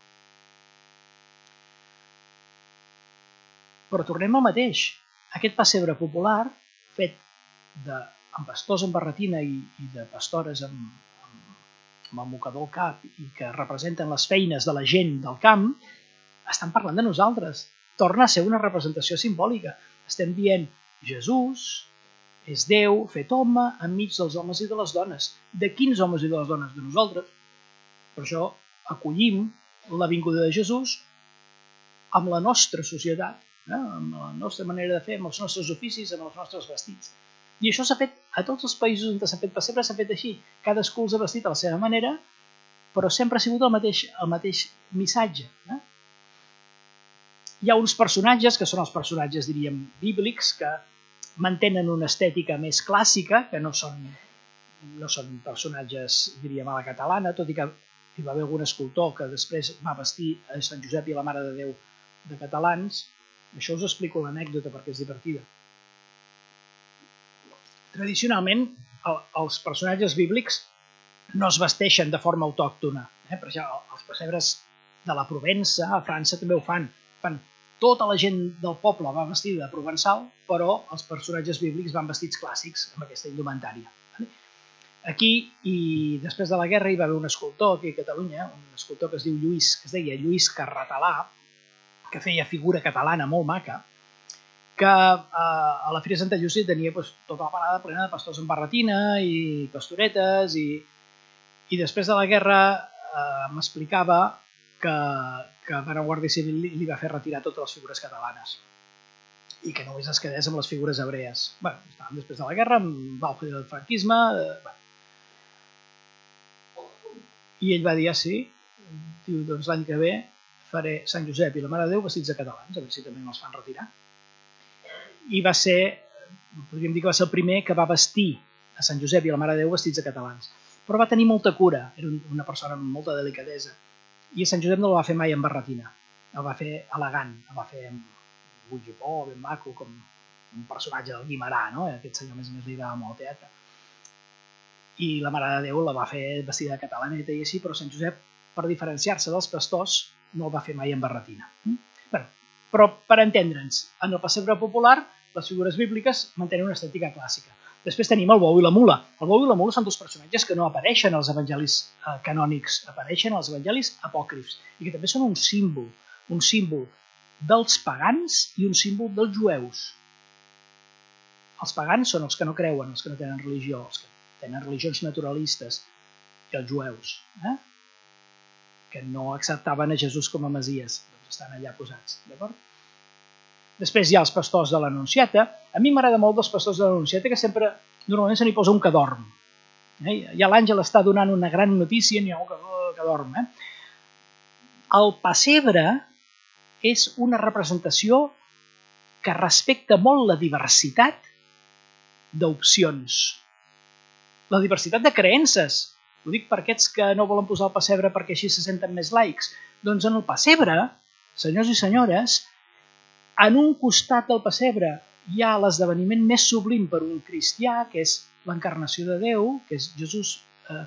Però tornem al mateix. Aquest pessebre popular, fet de, amb pastors en barretina i, i de pastores amb, amb, amb el mocador al cap i que representen les feines de la gent del camp, estan parlant de nosaltres. Torna a ser una representació simbòlica. Estem dient Jesús és Déu fet home enmig dels homes i de les dones. De quins homes i de les dones? De nosaltres. Per això acollim la vinguda de Jesús amb la nostra societat, eh? Amb la nostra manera de fer, amb els nostres oficis, amb els nostres vestits. I això s'ha fet a tots els països on s'ha fet pessebre, s'ha fet així. Cadascú els ha vestit a la seva manera però sempre ha sigut el mateix, el mateix missatge. Eh? Hi ha uns personatges, que són els personatges, diríem, bíblics, que mantenen una estètica més clàssica, que no són, no són personatges, diríem, a la catalana, tot i que hi va haver algun escultor que després va vestir a Sant Josep i la Mare de Déu de catalans. Això us explico l'anècdota perquè és divertida. Tradicionalment, els personatges bíblics no es vesteixen de forma autòctona. Eh? Per exemple, els pessebres de la Provença, a França també ho fan. fan. Tota la gent del poble va vestida de provençal, però els personatges bíblics van vestits clàssics amb aquesta indumentària. Aquí, i després de la guerra, hi va haver un escultor aquí a Catalunya, un escultor que es diu Lluís, que es deia Lluís Carratalà, que feia figura catalana molt maca, que eh, a la Fira de Santa Llúcia tenia doncs, tota la parada plena de pastors amb barretina i pastoretes, i, i després de la guerra eh, m'explicava que, que la Guàrdia Civil li, li va fer retirar totes les figures catalanes i que només es quedés amb les figures hebrees. Bé, estàvem després de la guerra, amb l'auge del franquisme, eh, i ell va dir, ah, sí, diu, doncs l'any que ve faré Sant Josep i la Mare de Déu vestits de catalans, a veure si també me'ls fan retirar. I va ser, podríem dir que va ser el primer que va vestir a Sant Josep i la Mare de Déu vestits de catalans. Però va tenir molta cura, era una persona amb molta delicadesa, i a Sant Josep no el va fer mai amb barretina, el va fer elegant, el va fer amb un jupó ben maco, com un personatge del Guimerà, no? Aquest senyor més o més li agradava molt el teatre. I la Mare de Déu la va fer vestida de catalaneta i així, però Sant Josep, per diferenciar-se dels pastors, no el va fer mai amb barretina. Bé, però per entendre'ns, en el pessebre popular, les figures bíbliques mantenen una estètica clàssica. Després tenim el bou i la mula. El bou i la mula són dos personatges que no apareixen als evangelis canònics, apareixen als evangelis apòcrifs, i que també són un símbol, un símbol dels pagans i un símbol dels jueus. Els pagans són els que no creuen, els que no tenen religió, els que tenen religions naturalistes, i els jueus, eh? que no acceptaven a Jesús com a Messies, doncs estan allà posats, d'acord? Després hi ha els pastors de l'Anunciata. A mi m'agrada molt dels pastors de l'Anunciata, que sempre, normalment se n'hi posa un que dorm. Eh? Ja l'àngel està donant una gran notícia, n'hi ha un que, que dorm. Eh? El pessebre és una representació que respecta molt la diversitat d'opcions. La diversitat de creences. Ho dic per aquests que no volen posar el pessebre perquè així se senten més laics. Doncs en el pessebre, senyors i senyores, en un costat del pessebre hi ha l'esdeveniment més sublim per un cristià, que és l'encarnació de Déu, que és Jesús, eh,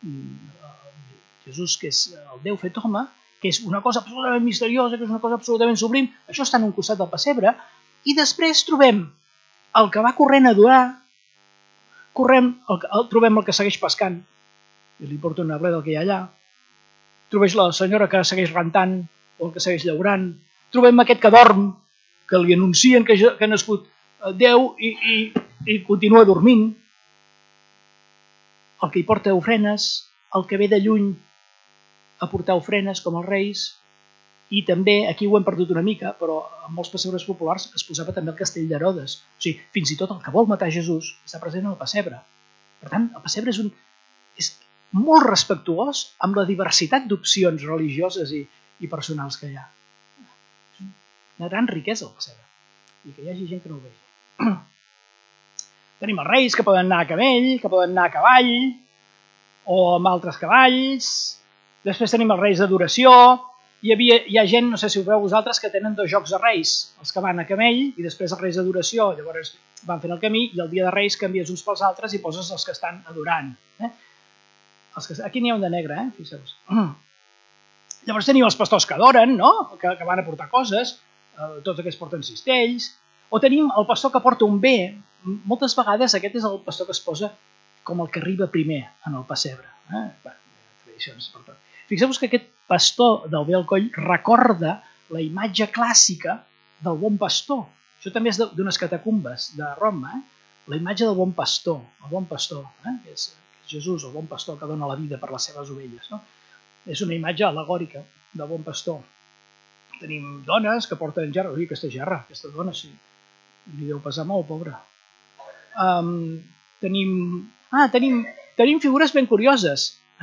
Jesús que és el Déu fet home, que és una cosa absolutament misteriosa, que és una cosa absolutament sublim. Això està en un costat del pessebre. I després trobem el que va corrent a adorar, correm, el, el, trobem el que segueix pescant, i li porta una ble del que hi ha allà. Trobem la senyora que segueix rentant, o el que segueix llaurant. Trobem aquest que dorm, que li anuncien que, que ha nascut Déu i, i, i continua dormint. El que hi porta ofrenes, el que ve de lluny a portar ofrenes com els reis, i també, aquí ho hem perdut una mica, però en molts pessebres populars es posava també el castell d'Herodes. O sigui, fins i tot el que vol matar Jesús està present en el pessebre. Per tant, el pessebre és, un, és molt respectuós amb la diversitat d'opcions religioses i, i personals que hi ha. Una gran riquesa el pessebre, i que hi hagi gent que no ho vegi. Tenim els reis que poden anar a camell, que poden anar a cavall, o amb altres cavalls. Després tenim els reis d'adoració. Hi, havia, hi ha gent, no sé si ho veu vosaltres, que tenen dos jocs de reis, els que van a camell i després els reis d'adoració. Llavors van fent el camí i el dia de reis canvies uns pels altres i poses els que estan adorant. Eh? Els que, aquí n'hi ha un de negre, eh? Fixeu-vos. Llavors tenim els pastors que adoren, no? que, que van a portar coses, eh, tots aquests porten cistells, o tenim el pastor que porta un bé. Moltes vegades aquest és el pastor que es posa com el que arriba primer en el pessebre. Eh? Bé, tradicions per tot. Fixeu-vos que aquest pastor del bé al coll recorda la imatge clàssica del bon pastor. Això també és d'unes catacumbes de Roma, eh? La imatge del bon pastor, el bon pastor, eh? que és Jesús, el bon pastor que dona la vida per les seves ovelles. No? És una imatge al·legòrica del bon pastor. Tenim dones que porten gerra. Ui, aquesta gerra, aquesta dona, sí. Li deu pesar molt, pobra. Um, tenim, ah, tenim, tenim figures ben curioses. Eh?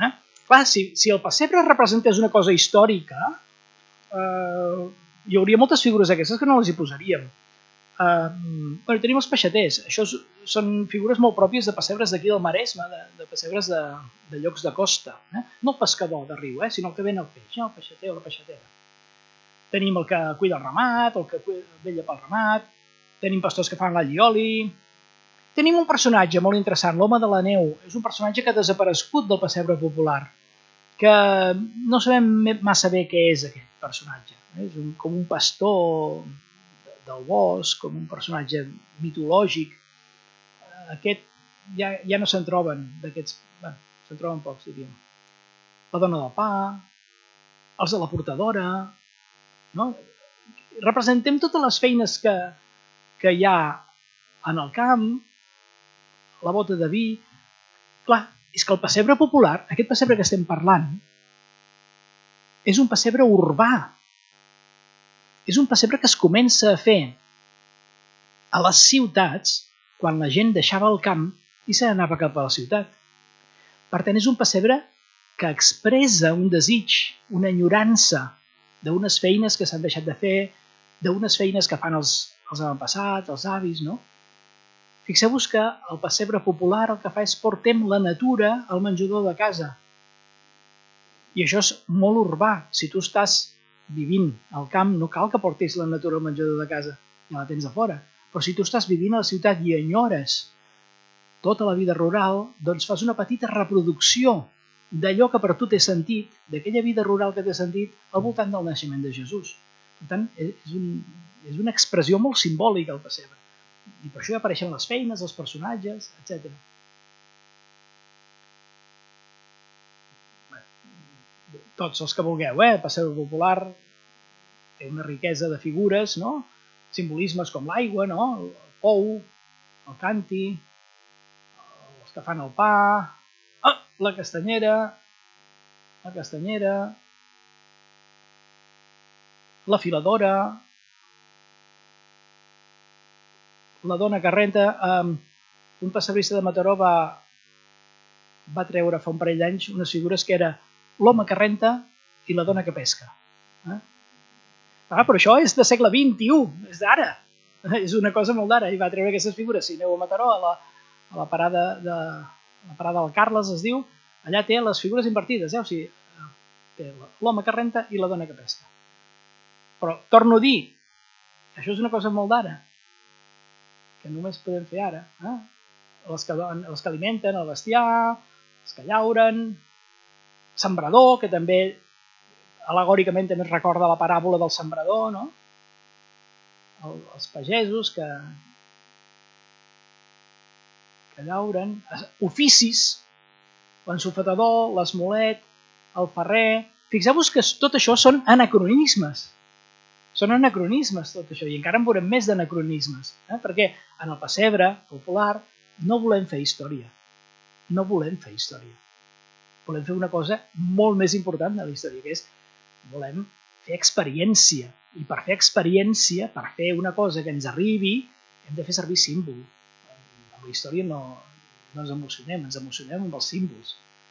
clar, si, si el pessebre representés una cosa històrica, eh, hi hauria moltes figures d'aquestes que no les hi posaríem. Uh, bueno, tenim els peixaters. Això és, són figures molt pròpies de pessebres d'aquí del Maresme, de, de pessebres de, de llocs de costa. Eh? No el pescador de riu, eh? sinó el que ven el peix, eh? el peixater o la peixatera. Tenim el que cuida el ramat, el que vella pel ramat, tenim pastors que fan l'allioli. Tenim un personatge molt interessant, l'home de la neu. És un personatge que ha desaparegut del pessebre popular, que no sabem massa bé què és aquest personatge. És un, com un pastor del bosc, com un personatge mitològic. Aquest ja, ja no se'n troben d'aquests, bueno, se'n troben pocs, diríem. La dona del pa, els de la portadora, no? Representem totes les feines que, que hi ha en el camp, la bota de vi. Clar, és que el pessebre popular, aquest pessebre que estem parlant, és un pessebre urbà. És un pessebre que es comença a fer a les ciutats quan la gent deixava el camp i se n'anava cap a la ciutat. Per tant, és un pessebre que expressa un desig, una enyorança d'unes feines que s'han deixat de fer, d'unes feines que fan els, els avantpassats, els avis, no? Fixeu-vos que el pessebre popular el que fa és portem la natura al menjador de casa. I això és molt urbà. Si tu estàs vivint al camp, no cal que portis la natura al menjador de casa, ja la tens a fora. Però si tu estàs vivint a la ciutat i enyores tota la vida rural, doncs fas una petita reproducció d'allò que per tu té sentit, d'aquella vida rural que té sentit, al voltant del naixement de Jesús. Per tant, és, un, és una expressió molt simbòlica el pessebre. I per això hi apareixen les feines, els personatges, etcètera. Tots els que vulgueu, eh? El pessebre popular té una riquesa de figures, no? Simbolismes com l'aigua, no? El pou, el canti, els que fan el pa, oh, la castanyera, la castanyera, la filadora, la dona que renta. Um, un pessebrista de Mataró va, va treure fa un parell d'anys unes figures que era l'home que renta i la dona que pesca. Eh? Ah, però això és de segle vint-i-u, és d'ara. És una cosa molt d'ara. I va treure aquestes figures. Si aneu a Mataró, a la, a la, parada, de, a la parada del Carles, es diu, allà té les figures invertides. Eh? O sigui, té l'home que renta i la dona que pesca. Però, torno a dir, això és una cosa molt d'ara, que només podem fer ara. Eh? Els, que, els que alimenten el bestiar, els que llauren, sembrador, que també al·legòricament també es recorda la paràbola del sembrador, no? El, els pagesos que, que llauren, oficis, l'ensofetador, l'esmolet, el ferrer. Fixeu-vos que tot això són anacronismes. Són anacronismes tot això, i encara en veurem més d'anacronismes, eh? Perquè en el pessebre popular no volem fer història. No volem fer història. Volem fer una cosa molt més important de la història, que és volem fer experiència. I per fer experiència, per fer una cosa que ens arribi, hem de fer servir símbol. Amb la història no, no ens emocionem, ens emocionem amb els símbols.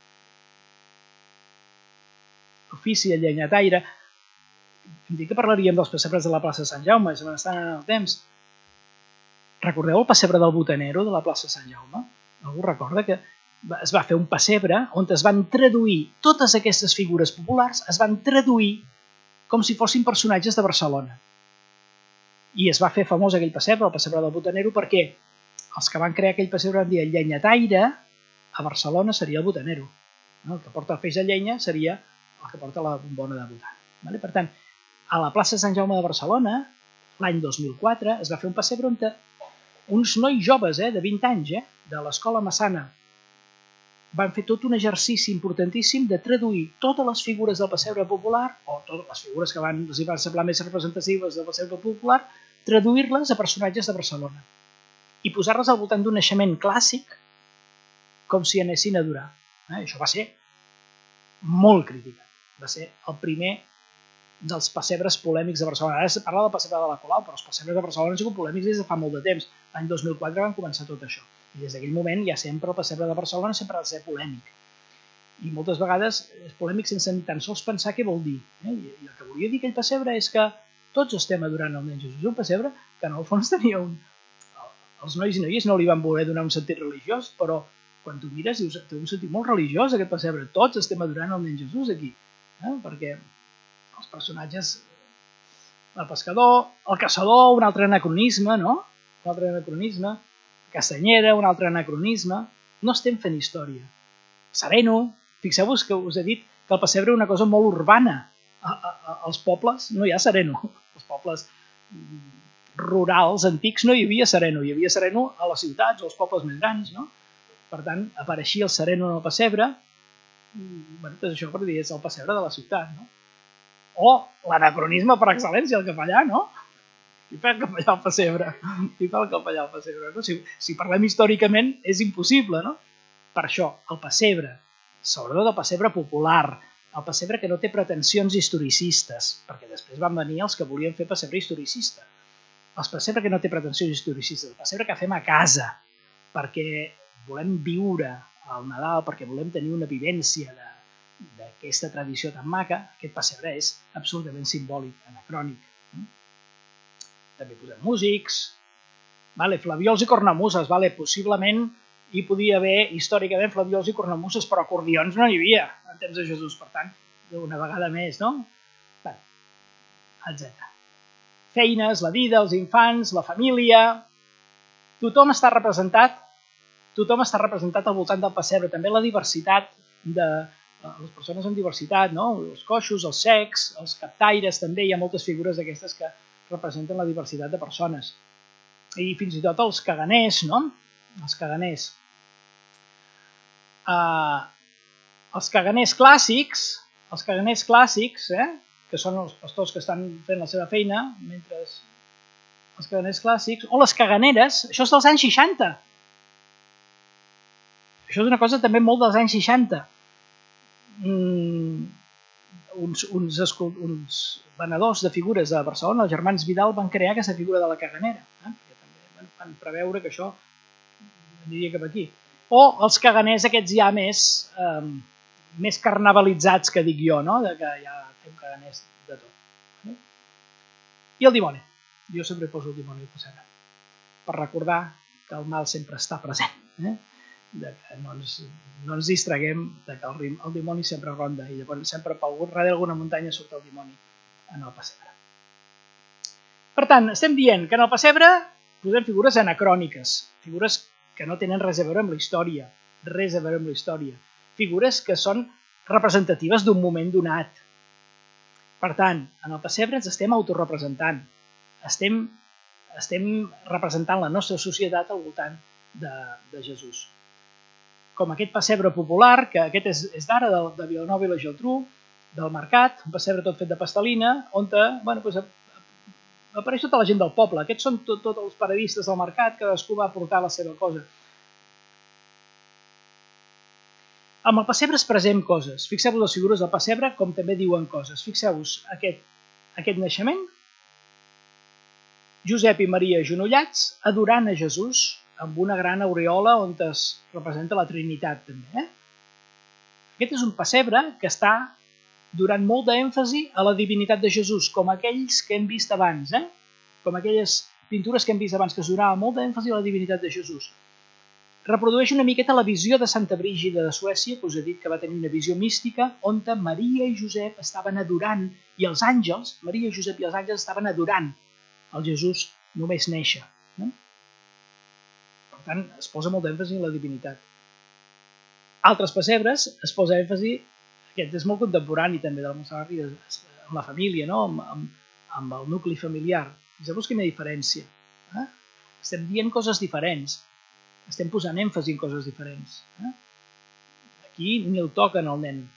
L'ofici, el llenyataire. Em dic que parlaríem dels pessebres de la plaça Sant Jaume, se m'estan en el temps. Recordeu el pessebre del Botanero de la plaça Sant Jaume? Algú recorda que es va fer un pessebre on es van traduir totes aquestes figures populars, es van traduir com si fossin personatges de Barcelona. I es va fer famós aquell pessebre, el pessebre del Botanero, perquè els que van crear aquell pessebre van dir el llenyataire a Barcelona seria el Botanero. El que porta el feix de llenya seria el que porta la bombona de botana. Per tant, a la plaça Sant Jaume de Barcelona, l'any dos mil quatre, es va fer un pessebre on uns nois joves eh, de vint anys eh, de l'escola Massana van fer tot un exercici importantíssim de traduir totes les figures del pessebre popular, o totes les figures que van, els van semblar més representatives del pessebre popular, traduir-les a personatges de Barcelona i posar-les al voltant d'un naixement clàssic com si anessin a durar. Eh? Això va ser molt criticat. Va ser el primer dels pessebres polèmics de Barcelona. Ara es parla del pessebre de la Colau, però els pessebres de Barcelona han sigut polèmics des de fa molt de temps. L'any dos mil quatre van començar tot això. I des d'aquell moment ja sempre el pessebre de Barcelona sempre ha de ser polèmic. I moltes vegades és polèmic sense ni tan sols pensar què vol dir. Eh? I el que volia dir aquell pessebre és que tots estem adorant el nen Jesús. Un pessebre que en el fons tenia un... Els nois i noies no li van voler donar un sentit religiós, però quan tu mires dius, té un sentit molt religiós aquest pessebre. Tots estem adorant el nen Jesús aquí. Eh? Perquè els personatges... El pescador, el caçador, un altre anacronisme, no? Un altre anacronisme. Castanyera, un altre anacronisme. No estem fent història. Sereno. Fixeu-vos que us he dit que el pessebre és una cosa molt urbana. A, a, a, als pobles no hi ha sereno. Als pobles rurals, antics, no hi havia sereno. Hi havia sereno a les ciutats o als pobles més grans, no? Per tant, apareixia el sereno en el pessebre. Bueno, doncs això per dir, és el pessebre de la ciutat, no? O l'anacronisme per excel·lència, el capellà, no? Qui fa el capellà al pessebre? Qui fa el capellà al pessebre? No? Si, si parlem històricament, és impossible, no? Per això, el pessebre, sobretot el pessebre popular, el pessebre que no té pretensions historicistes, perquè després van venir els que volien fer pessebre historicista. El pessebre que no té pretensions historicistes, el pessebre que fem a casa, perquè volem viure al Nadal, perquè volem tenir una vivència d'aquesta tradició tan maca, aquest pessebre és absolutament simbòlic, anacrònic. També posem músics, vale, flaviols i cornamuses, vale, possiblement hi podia haver històricament flaviols i cornamuses, però acordions no n'hi havia en temps de Jesús, per tant, una vegada més, no? Bé, etcètera. Feines, la vida, els infants, la família... Tothom està representat, tothom està representat al voltant del pessebre, també la diversitat de les persones amb diversitat, no? Els coixos, els cecs, els captaires, també hi ha moltes figures d'aquestes que representen la diversitat de persones. I fins i tot els caganers, no? Els caganers. Uh, els caganers clàssics, els caganers clàssics, eh, que són els pastors que estan fent la seva feina, mentre els caganers clàssics, o les caganeres, això és dels anys seixanta. Això és una cosa també molt dels anys seixanta. Mm, uns, uns, uns venedors de figures de Barcelona, els germans Vidal, van crear aquesta figura de la caganera. Eh? Perquè també van preveure que això diria cap aquí. O els caganers aquests ja més, eh, més carnavalitzats, que dic jo, no? De que ja fem caganers de tot. I el dimoni. Jo sempre poso el dimoni al pessebre, per recordar que el mal sempre està present. Eh? De que no ens, no ens distraguem, de que el, el dimoni sempre ronda i llavors sempre per algun darrere d'alguna muntanya surt el dimoni en el pessebre. Per tant, estem dient que en el pessebre posem figures anacròniques, figures que no tenen res a veure amb la història, res a veure amb la història. Figures que són representatives d'un moment donat. Per tant, en el pessebre ens estem autorrepresentant, estem, estem representant la nostra societat al voltant de, de Jesús. Com aquest pessebre popular, que aquest és, és d'ara, de, de Vilanova i la Geltrú, del mercat, un pessebre tot fet de pastelina, on bueno, doncs, apareix tota la gent del poble. Aquests són tots tot els paradistes del mercat, cadascú va portar la seva cosa. Amb el pessebre expressem coses. Fixeu-vos les figures del pessebre com també diuen coses. Fixeu-vos aquest, aquest naixement, Josep i Maria agenollats, adorant a Jesús, amb una gran aureola on es representa la Trinitat també. Eh? Aquest és un pessebre que està donant molt d'èmfasi a la divinitat de Jesús, com aquells que hem vist abans, eh? Com aquelles pintures que hem vist abans, que es donava molt d'èmfasi a la divinitat de Jesús. Reprodueix una miqueta la visió de Santa Brígida de Suècia, que us he dit que va tenir una visió mística, on Maria i Josep estaven adorant, i els àngels, Maria i Josep i els àngels estaven adorant el Jesús només néixer. Eh? Per tant, es posa molt d'èmfasi en la divinitat. Altres pessebres es posa èmfasi, aquest és molt contemporani també del Montserrat Ribes, amb la família, no? amb, amb, amb el nucli familiar. Fixeu-vos quina diferència. Eh? Estem dient coses diferents, estem posant èmfasi en coses diferents. Eh? Aquí ni el toquen el nen.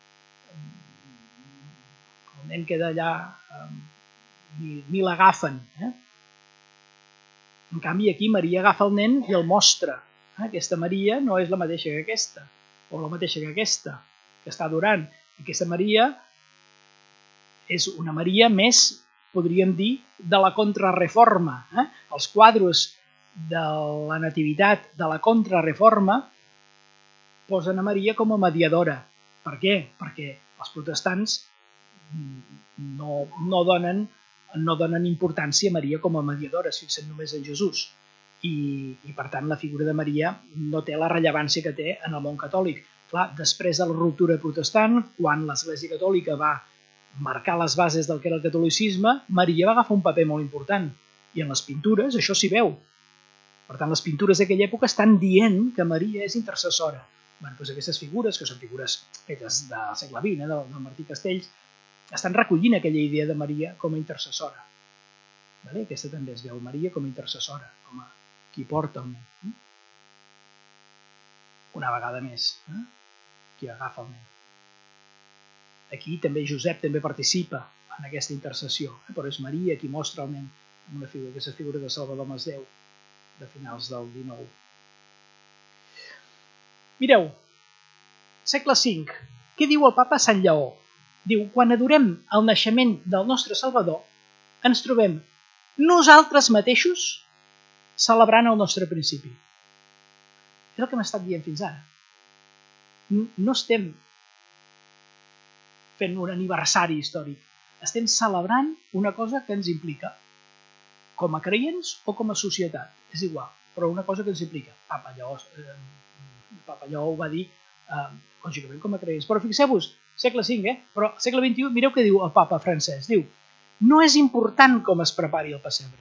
El nen queda allà, eh, ni, ni l'agafen. Eh? En canvi, aquí Maria agafa el nen i el mostra. Eh? Aquesta Maria no és la mateixa que aquesta, o la mateixa que aquesta, que està adorant. Aquesta Maria és una Maria més, podríem dir, de la contrarreforma. Eh? Els quadros de la nativitat de la contrarreforma posen a Maria com a mediadora. Per què? Perquè els protestants no, no, donen, no donen importància a Maria com a mediadora, es fixen només en Jesús. I, i per tant la figura de Maria no té la rellevància que té en el món catòlic. Clar, després de la ruptura protestant, quan l'Església Catòlica va marcar les bases del que era el catolicisme, Maria va agafar un paper molt important. I en les pintures això s'hi veu. Per tant, les pintures d'aquella època estan dient que Maria és intercessora. Bé, doncs aquestes figures, que són figures fetes del segle vint, eh, del, del Martí Castells, estan recollint aquella idea de Maria com a intercessora. Vale? Aquesta també es veu, Maria com a intercessora, com a qui porta el nen. Una vegada més, eh? Qui agafa el nen. Aquí també Josep també participa en aquesta intercessió, eh? Però és Maria qui mostra el nen amb una figura, aquesta figura de Salvador Masdeu, de finals del dinou. Mireu, segle cinc, què diu el papa Sant Lleó? Diu, quan adorem el naixement del nostre Salvador, ens trobem nosaltres mateixos celebrant el nostre principi. És el que hem estat dient fins ara. No estem fent un aniversari històric, estem celebrant una cosa que ens implica, com a creients o com a societat, és igual, però una cosa que ens implica. Papa Lleó, eh, Papa Lleó ho va dir, eh, lògicament com a creients, però fixeu-vos, segle cinc, eh? Però segle vint-i-u, mireu què diu el papa francès, diu, no és important com es prepari el pessebre.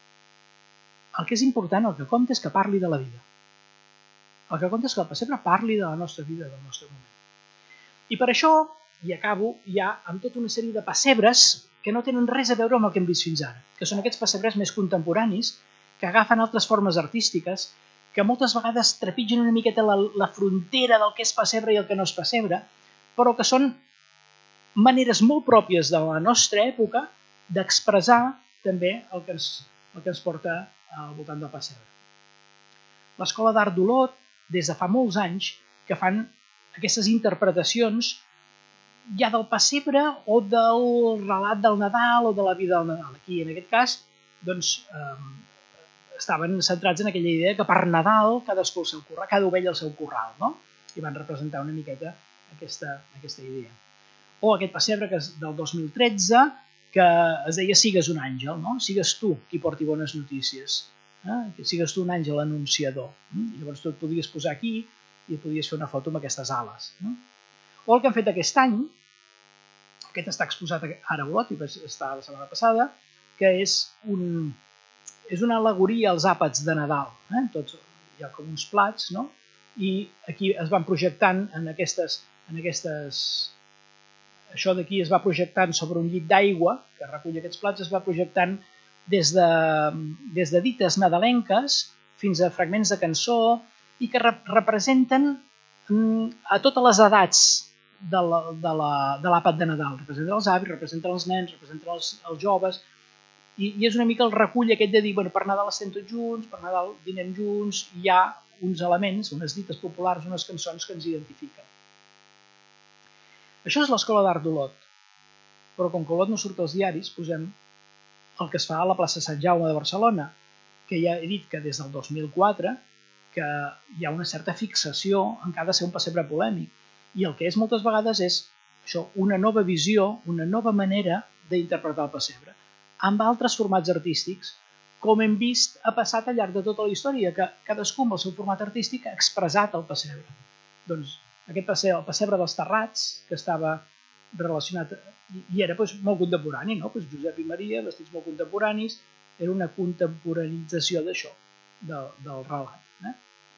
El que és important, el que compta és que parli de la vida. El que compta és que el pessebre parli de la nostra vida, del nostre moment. I per això, i acabo, hi ha amb tota una sèrie de pessebres que no tenen res a veure amb el que hem vist fins ara, que són aquests pessebres més contemporanis, que agafen altres formes artístiques, que moltes vegades trepitgen una miqueta la, la frontera del que és pessebre i el que no és pessebre, però que són maneres molt pròpies de la nostra època d'expressar també el que ens, el que ens porta al voltant del pessebre. L'Escola d'Art d'Olot, des de fa molts anys, que fan aquestes interpretacions ja del pessebre o del relat del Nadal o de la vida del Nadal. Aquí, en aquest cas, doncs, eh, estaven centrats en aquella idea que per Nadal cadascú el seu corral, cada ovella el seu corral, no? I van representar una miqueta aquesta, aquesta idea. O aquest pessebre que és del dos mil tretze, que es deia Sigues un àngel, no? Sigues tu qui porti bones notícies, eh? Que sigues tu un àngel anunciador. Eh? I llavors tu et podies posar aquí i et podies fer una foto amb aquestes ales. No? O el que han fet aquest any, aquest està exposat ara a Olot, i està la setmana passada, que és, un, és una al·legoria als àpats de Nadal. Eh? Tots, hi ha com uns plats, no? I aquí es van projectant en aquestes... En aquestes això d'aquí es va projectant sobre un llit d'aigua, que recull aquests plats, es va projectant des de, des de dites nadalenques fins a fragments de cançó i que rep representen a totes les edats de l'àpat de, de Nadal. Representen els avis, representen els nens, representen els, els joves i, i és una mica el recull aquest de dir, bueno, per Nadal estem tots junts, per Nadal dinem junts, i hi ha uns elements, unes dites populars, unes cançons que ens identifiquen. Això és l'Escola d'Art d'Olot, però com que Olot no surt als diaris, posem el que es fa a la plaça Sant Jaume de Barcelona, que ja he dit que des del dos mil quatre que hi ha una certa fixació en que ha de ser un pessebre polèmic, i el que és moltes vegades és això, una nova visió, una nova manera d'interpretar el pessebre, amb altres formats artístics, com hem vist ha passat al llarg de tota la història, que cadascú amb el seu format artístic ha expressat el pessebre. Doncs aquest pessebre, el pessebre dels Terrats, que estava relacionat, i era doncs, molt contemporani, no? Pues Josep i Maria, vestits molt contemporanis, era una contemporanització d'això, de, del relat. Eh?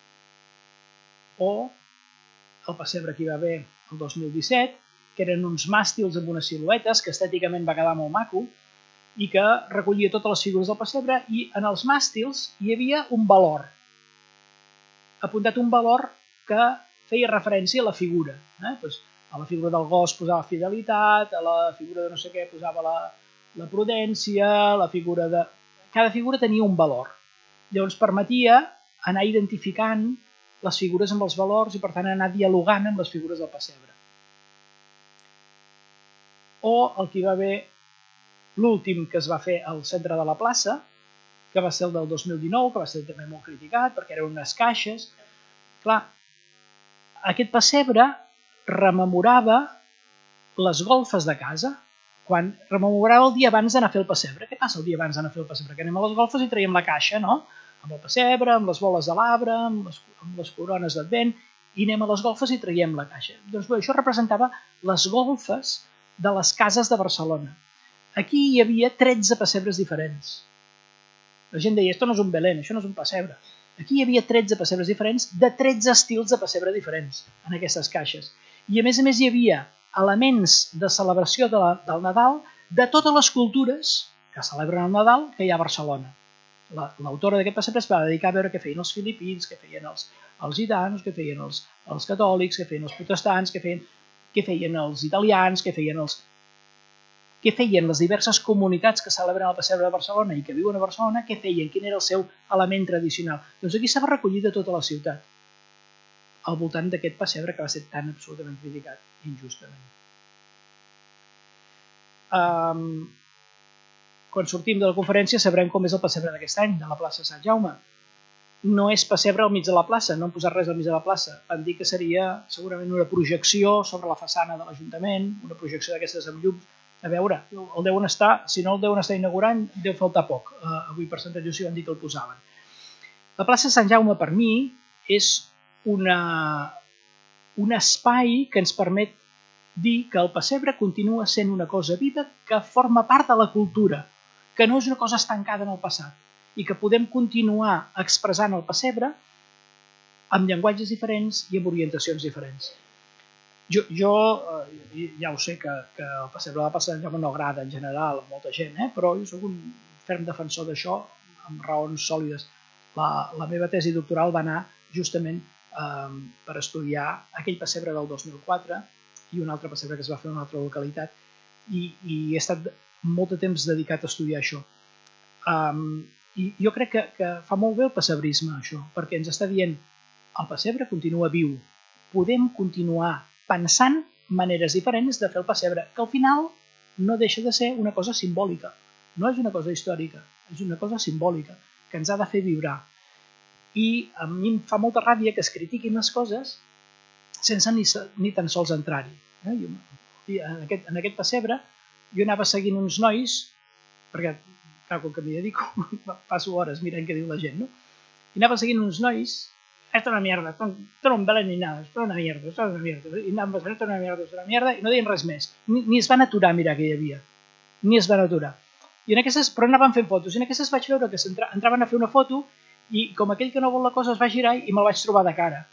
O el pessebre que hi va haver el dos mil disset, que eren uns màstils amb unes siluetes, que estèticament va quedar molt maco, i que recollia totes les figures del pessebre, i en els màstils hi havia un valor, apuntat un valor que feia referència a la figura. Eh? Pues, a la figura del gos posava fidelitat, a la figura de no sé què posava la, la prudència, la figura de... Cada figura tenia un valor. Llavors permetia anar identificant les figures amb els valors i per tant anar dialogant amb les figures del pessebre. O el que hi va haver l'últim que es va fer al centre de la plaça, que va ser el del dos mil dinou, que va ser també molt criticat perquè eren unes caixes. Clar, aquest pessebre rememorava les golfes de casa, quan rememorava el dia abans d'anar a fer el pessebre. Què passa el dia abans d'anar a fer el pessebre? Que anem a les golfes i traiem la caixa, no? Amb el pessebre, amb les boles de l'arbre, amb, les, amb les corones d'advent, i anem a les golfes i traiem la caixa. Doncs bé, això representava les golfes de les cases de Barcelona. Aquí hi havia tretze pessebres diferents. La gent deia, això no és un Belén, això no és un pessebre. Aquí hi havia tretze pessebres diferents de tretze estils de pessebre diferents en aquestes caixes. I a més a més hi havia elements de celebració de la, del Nadal de totes les cultures que celebren el Nadal que hi ha a Barcelona. L'autora d'aquest pessebre es va dedicar a veure què feien els filipins, què feien els, els gitanos, què feien els, els catòlics, què feien els protestants, què feien, què feien els italians, què feien els... què feien les diverses comunitats que celebren el pessebre de Barcelona i que viuen a Barcelona, què feien, quin era el seu element tradicional. Doncs aquí estava recollit de tota la ciutat, al voltant d'aquest pessebre que va ser tan absolutament criticat, injustament. Um, quan sortim de la conferència sabrem com és el pessebre d'aquest any, de la plaça Sant Jaume. No és pessebre al mig de la plaça, no han posat res al mig de la plaça. Van dir que seria segurament una projecció sobre la façana de l'Ajuntament, una projecció d'aquestes amb llums. A veure, el deuen estar, si no el deuen estar inaugurant, deu faltar poc. Uh, avui per Santa Llúcia van dir que el posaven. La plaça Sant Jaume, per mi, és una, un espai que ens permet dir que el pessebre continua sent una cosa viva que forma part de la cultura, que no és una cosa estancada en el passat i que podem continuar expressant el pessebre amb llenguatges diferents i amb orientacions diferents. Jo, jo eh, ja ho sé que, que el pessebre de la plaça Sant Jaume no agrada en general a molta gent, eh? Però jo soc un ferm defensor d'això amb raons sòlides. La, la meva tesi doctoral va anar justament eh, per estudiar aquell pessebre del dos mil quatre i un altre pessebre que es va fer en una altra localitat i, i he estat molt de temps dedicat a estudiar això. Um, I jo crec que, que fa molt bé el pessebrisme, això, perquè ens està dient el pessebre continua viu, podem continuar pensant maneres diferents de fer el pessebre, que al final no deixa de ser una cosa simbòlica. No és una cosa històrica, és una cosa simbòlica que ens ha de fer vibrar. I a mi em fa molta ràbia que es critiquin les coses sense ni, ni tan sols entrar-hi. Eh? En, aquest, en aquest pessebre jo anava seguint uns nois, perquè clar, com que m'hi dedico, passo hores mirant què diu la gent, no? I anava seguint uns nois, esto es una mierda, esto no em vale ni nada, esto es una mierda, esto es una mierda, i anàvem passant, esto es una mierda, esto es una mierda, i no deien res més. Ni, ni es van aturar a mirar què hi havia, ni es van aturar. I en aquestes, però anaven fent fotos, i en aquestes vaig veure que entraven a fer una foto i com aquell que no vol la cosa es va girar i me'l vaig trobar de cara.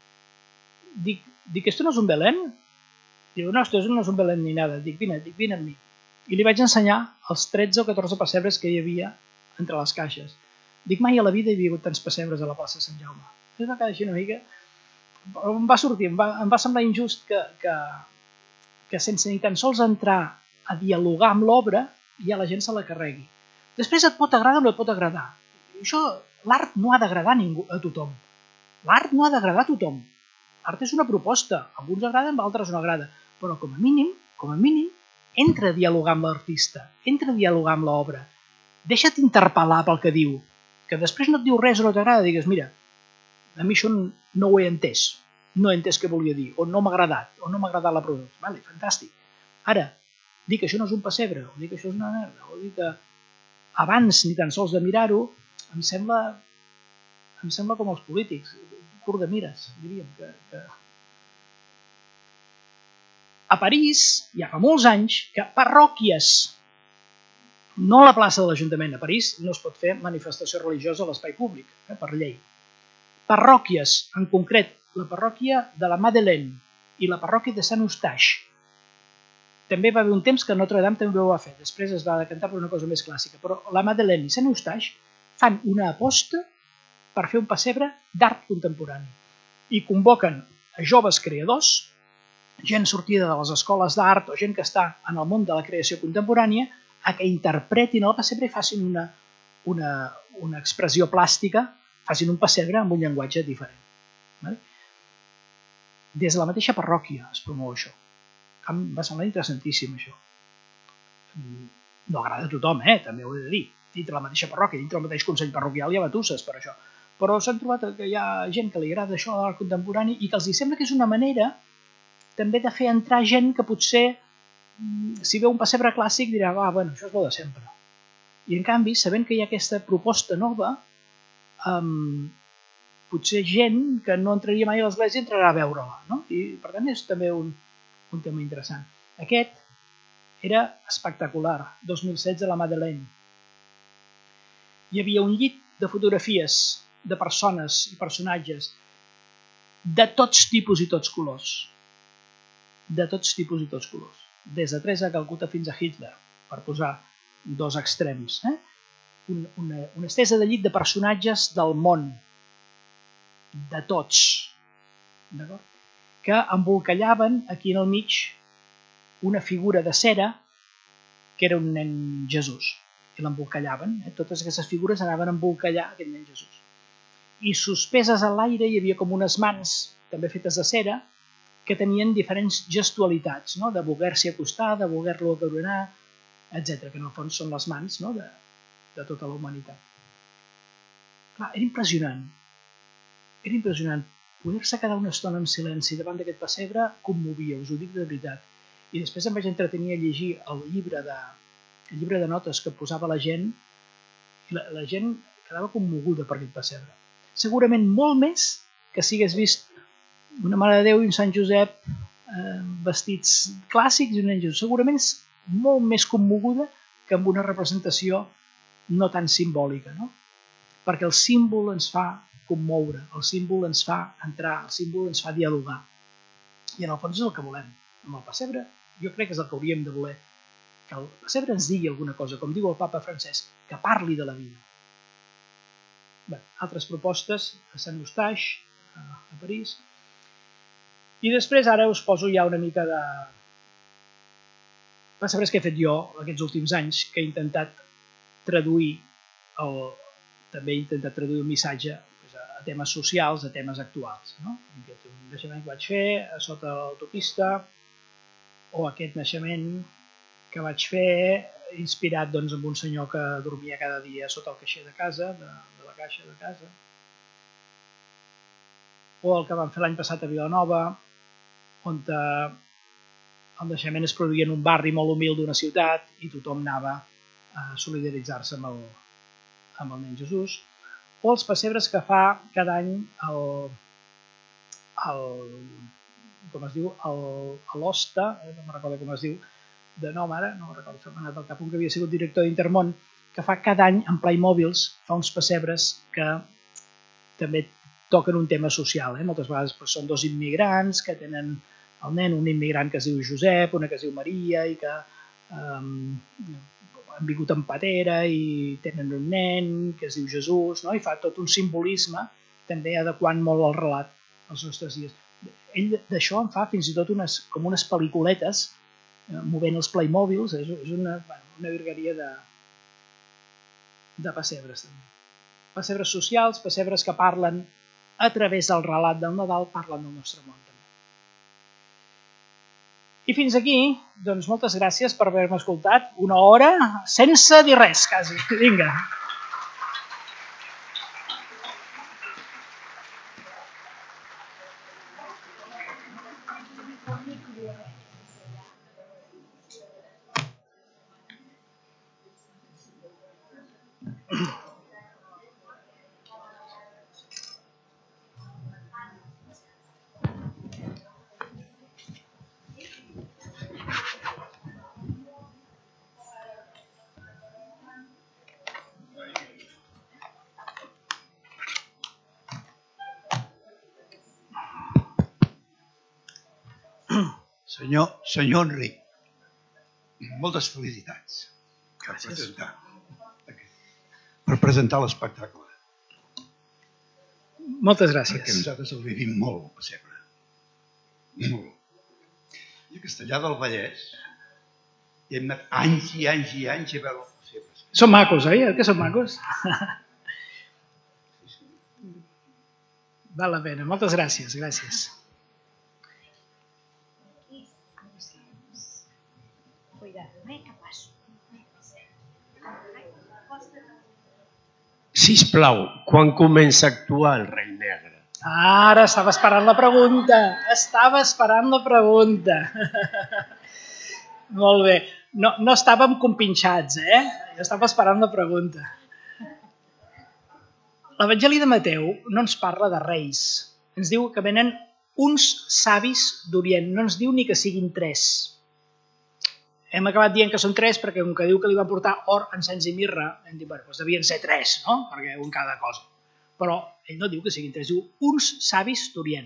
Dic, dic, esto no és un Belén? Diu, no, esto no és un Belén ni nada. Dic, vine, dic, vine amb mi. I li vaig ensenyar els tretze o catorze pessebres que hi havia entre les caixes. Dic, mai a la vida hi havia hagut tants pessebres a la plaça Sant Jaume. Es va quedar així una mica... Em va sortir, em va, em va semblar injust que, que, que sense ni tan sols entrar a dialogar amb l'obra ja la gent se la carregui. Després et pot agradar o no et pot agradar. Això, l'art no ha d'agradar a tothom. L'art no ha d'agradar a tothom. L'art és una proposta. A alguns agraden, a altres no agrada. Però com a mínim, com a mínim, entra a dialogar amb l'artista, entra a dialogar amb l'obra. Deixa't interpel·lar pel que diu. Que després no et diu res o no t'agrada, digues, mira, a mi això no ho he entès, no he entès què volia dir, o no m'ha agradat, o no m'ha agradat la producció. Vale, fantàstic. Ara, dir que això no és un pessebre, o dir que això és una merda, o dir que abans ni tan sols de mirar-ho, em sembla, em sembla com els polítics, curt de mires, diríem. Que, que... A París, ja fa molts anys, que parròquies, no a la plaça de l'Ajuntament, a París no es pot fer manifestació religiosa a l'espai públic, eh, per llei. Parròquies, en concret, la parròquia de la Madeleine i la parròquia de Sant Eustache. També va haver un temps que Notre Dame també ho va fer, després es va decantar per una cosa més clàssica, però la Madeleine i Sant Eustache fan una aposta per fer un pessebre d'art contemporani i convoquen a joves creadors, gent sortida de les escoles d'art o gent que està en el món de la creació contemporània, a que interpretin el pessebre i facin una, una, una expressió plàstica, facin un pessebre amb un llenguatge diferent. Vale? Des de la mateixa parròquia es promou això. Em va semblar interessantíssim, això. No agrada a tothom, eh? També ho he de dir. Dintre la mateixa parròquia, dintre el mateix consell parroquial hi ha batusses per això. Però s'han trobat que hi ha gent que li agrada això de l'art contemporani i que els hi sembla que és una manera també de fer entrar gent que potser, si veu un pessebre clàssic, dirà, va, bueno, això és el de sempre. I en canvi, sabent que hi ha aquesta proposta nova, um, potser gent que no entraria mai a l'església entrarà a veure-la, no? I per tant és també un, un tema interessant. Aquest era espectacular, dos mil setze a la Madeleine. Hi havia un llit de fotografies de persones i personatges de tots tipus i tots colors. De tots tipus i tots colors. Des de Teresa de Calcuta fins a Hitler, per posar dos extrems. Eh? Un, una, una estesa de llit de personatges del món. De tots. D'acord? Que embolcallaven aquí en el mig una figura de cera que era un nen Jesús. I l'embolcallaven. Eh? Totes aquestes figures anaven a embolcallar aquest nen Jesús. I suspeses a l'aire hi havia com unes mans, també fetes de cera, que tenien diferents gestualitats, no? De voler-s'hi acostar, de voler-lo acoronar, etcètera, que en el fons són les mans, no? de, de tota la humanitat. Clar, era impressionant. Era impressionant. Poder-se quedar una estona en silenci davant d'aquest pessebre commovia, us ho dic de veritat. I després em vaig entretenir a llegir el llibre de, el llibre de notes que posava la gent, i la, la gent quedava commoguda per aquest pessebre. Segurament molt més que si hagués vist una Mare de Déu i un Sant Josep eh, vestits clàssics i un nen Jesús. Segurament és molt més commoguda que amb una representació no tan simbòlica, no? Perquè el símbol ens fa commoure, el símbol ens fa entrar, el símbol ens fa dialogar. I en el fons és el que volem. Amb el pessebre jo crec que és el que hauríem de voler. Que el pessebre ens digui alguna cosa, com diu el papa Francesc, que parli de la vida. Bé, altres propostes a Sant Eustache, a París. I després ara us poso ja una mica de pessebres que he fet jo aquests últims anys, que he intentat traduir, el, també he intentat traduir el missatge pues, a temes socials, a temes actuals. No? Aquest un naixement que vaig fer a sota l'autopista, o aquest naixement que vaig fer inspirat doncs, amb un senyor que dormia cada dia sota el caixer de casa, de, de la caixa de casa, o el que vam fer l'any passat a Vilanova, on el naixement es produïa en un barri molt humil d'una ciutat i tothom anava a solidaritzar-se amb, el, amb el nen Jesús, o els pessebres que fa cada any el, el com es diu, l'Hosta, eh, no me'n recordo com es diu, de nom ara, no me'n recordo, s'ha anat al cap, un que havia sigut director d'Intermón, que fa cada any en Playmobils, fa uns pessebres que també toquen un tema social. Eh? Moltes vegades doncs, són dos immigrants que tenen el nen, un immigrant que es diu Josep, una que es diu Maria i que um, han vingut en patera i tenen un nen que es diu Jesús, no? I fa tot un simbolisme també adequant molt al relat als nostres dies. Ell d'això en fa fins i tot unes, com unes pel·lículetes eh, movent els Playmobils, és, és una, bueno, una virgueria de, de pessebres també. Pessebres socials, pessebres que parlen a través del relat del Nadal, parlen del nostre món també. I fins aquí, doncs moltes gràcies per haver-me escoltat una hora sense dir res, quasi. Vinga. Senyor, senyor Enric, moltes felicitats per presentar, per presentar l'espectacle. Moltes gràcies. Perquè nosaltres el vivim molt, el pessebre. Molt. I a Castellar del Vallès hi hem anat anys i anys i anys a veure el pessebre. Són macos, oi? Que són macos? Val la pena. Moltes gràcies. Gràcies. Sisplau, quan comença a actuar el Rei Negre? Ara estava esperant la pregunta. Estava esperant la pregunta. Molt bé. No, no estàvem compinxats, eh? Jo estava esperant la pregunta. L'Evangeli de Mateu no ens parla de reis. Ens diu que venen uns savis d'Orient. No ens diu ni que siguin tres. Hem acabat dient que són tres perquè com que diu que li van portar or, encens i mirra, hem dit, bueno, doncs devien ser tres, no? Perquè un cada cosa. Però ell no diu que siguin tres, diu uns savis d'Orient.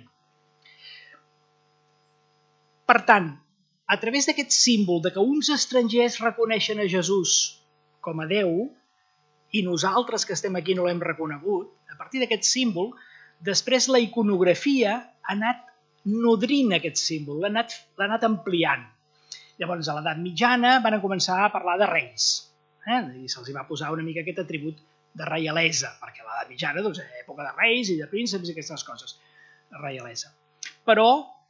Per tant, a través d'aquest símbol de que uns estrangers reconeixen a Jesús com a Déu i nosaltres que estem aquí no l'hem reconegut, a partir d'aquest símbol, després la iconografia ha anat nodrint aquest símbol, l'ha anat, l'ha anat ampliant. Llavors, a l'edat mitjana van començar a parlar de reis. Eh? I se'ls va posar una mica aquest atribut de reialesa, perquè a l'edat mitjana doncs, era època de reis i de prínceps i aquestes coses. Reialesa. Però,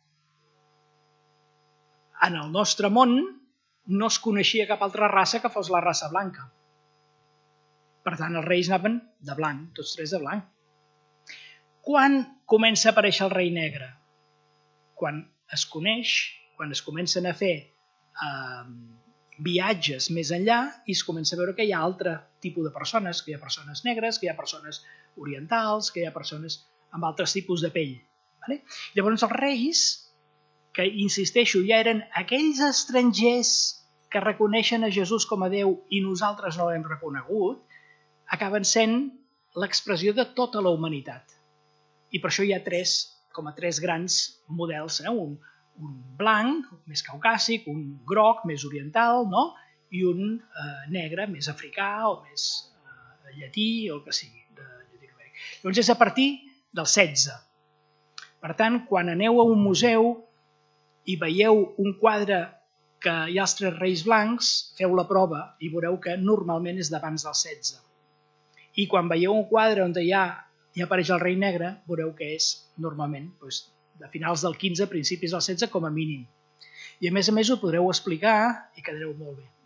en el nostre món, no es coneixia cap altra raça que fos la raça blanca. Per tant, els reis anaven de blanc, tots tres de blanc. Quan comença a aparèixer el rei negre? Quan es coneix, quan es comencen a fer eh, viatges més enllà i es comença a veure que hi ha altre tipus de persones, que hi ha persones negres, que hi ha persones orientals, que hi ha persones amb altres tipus de pell. Vale? Llavors els reis, que insisteixo, ja eren aquells estrangers que reconeixen a Jesús com a Déu i nosaltres no l'hem reconegut, acaben sent l'expressió de tota la humanitat. I per això hi ha tres, com a tres grans models, eh? un, un blanc, més caucàsic, un groc, més oriental, no? I un eh, negre, més africà o més eh, llatí o el que sigui. De Llatinoamèrica. Llavors és a partir del setze. Per tant, quan aneu a un museu i veieu un quadre que hi ha els tres reis blancs, feu la prova i veureu que normalment és d'abans del setze. I quan veieu un quadre on hi ha i apareix el rei negre, veureu que és normalment doncs, de finals del quinze, principis del setze, com a mínim. I a més a més ho podreu explicar i quedareu molt bé.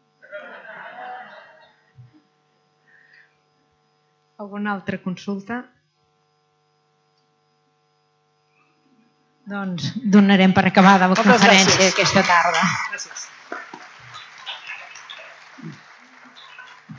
Alguna altra consulta? Doncs donarem per acabada la conferència aquesta tarda. Gràcies.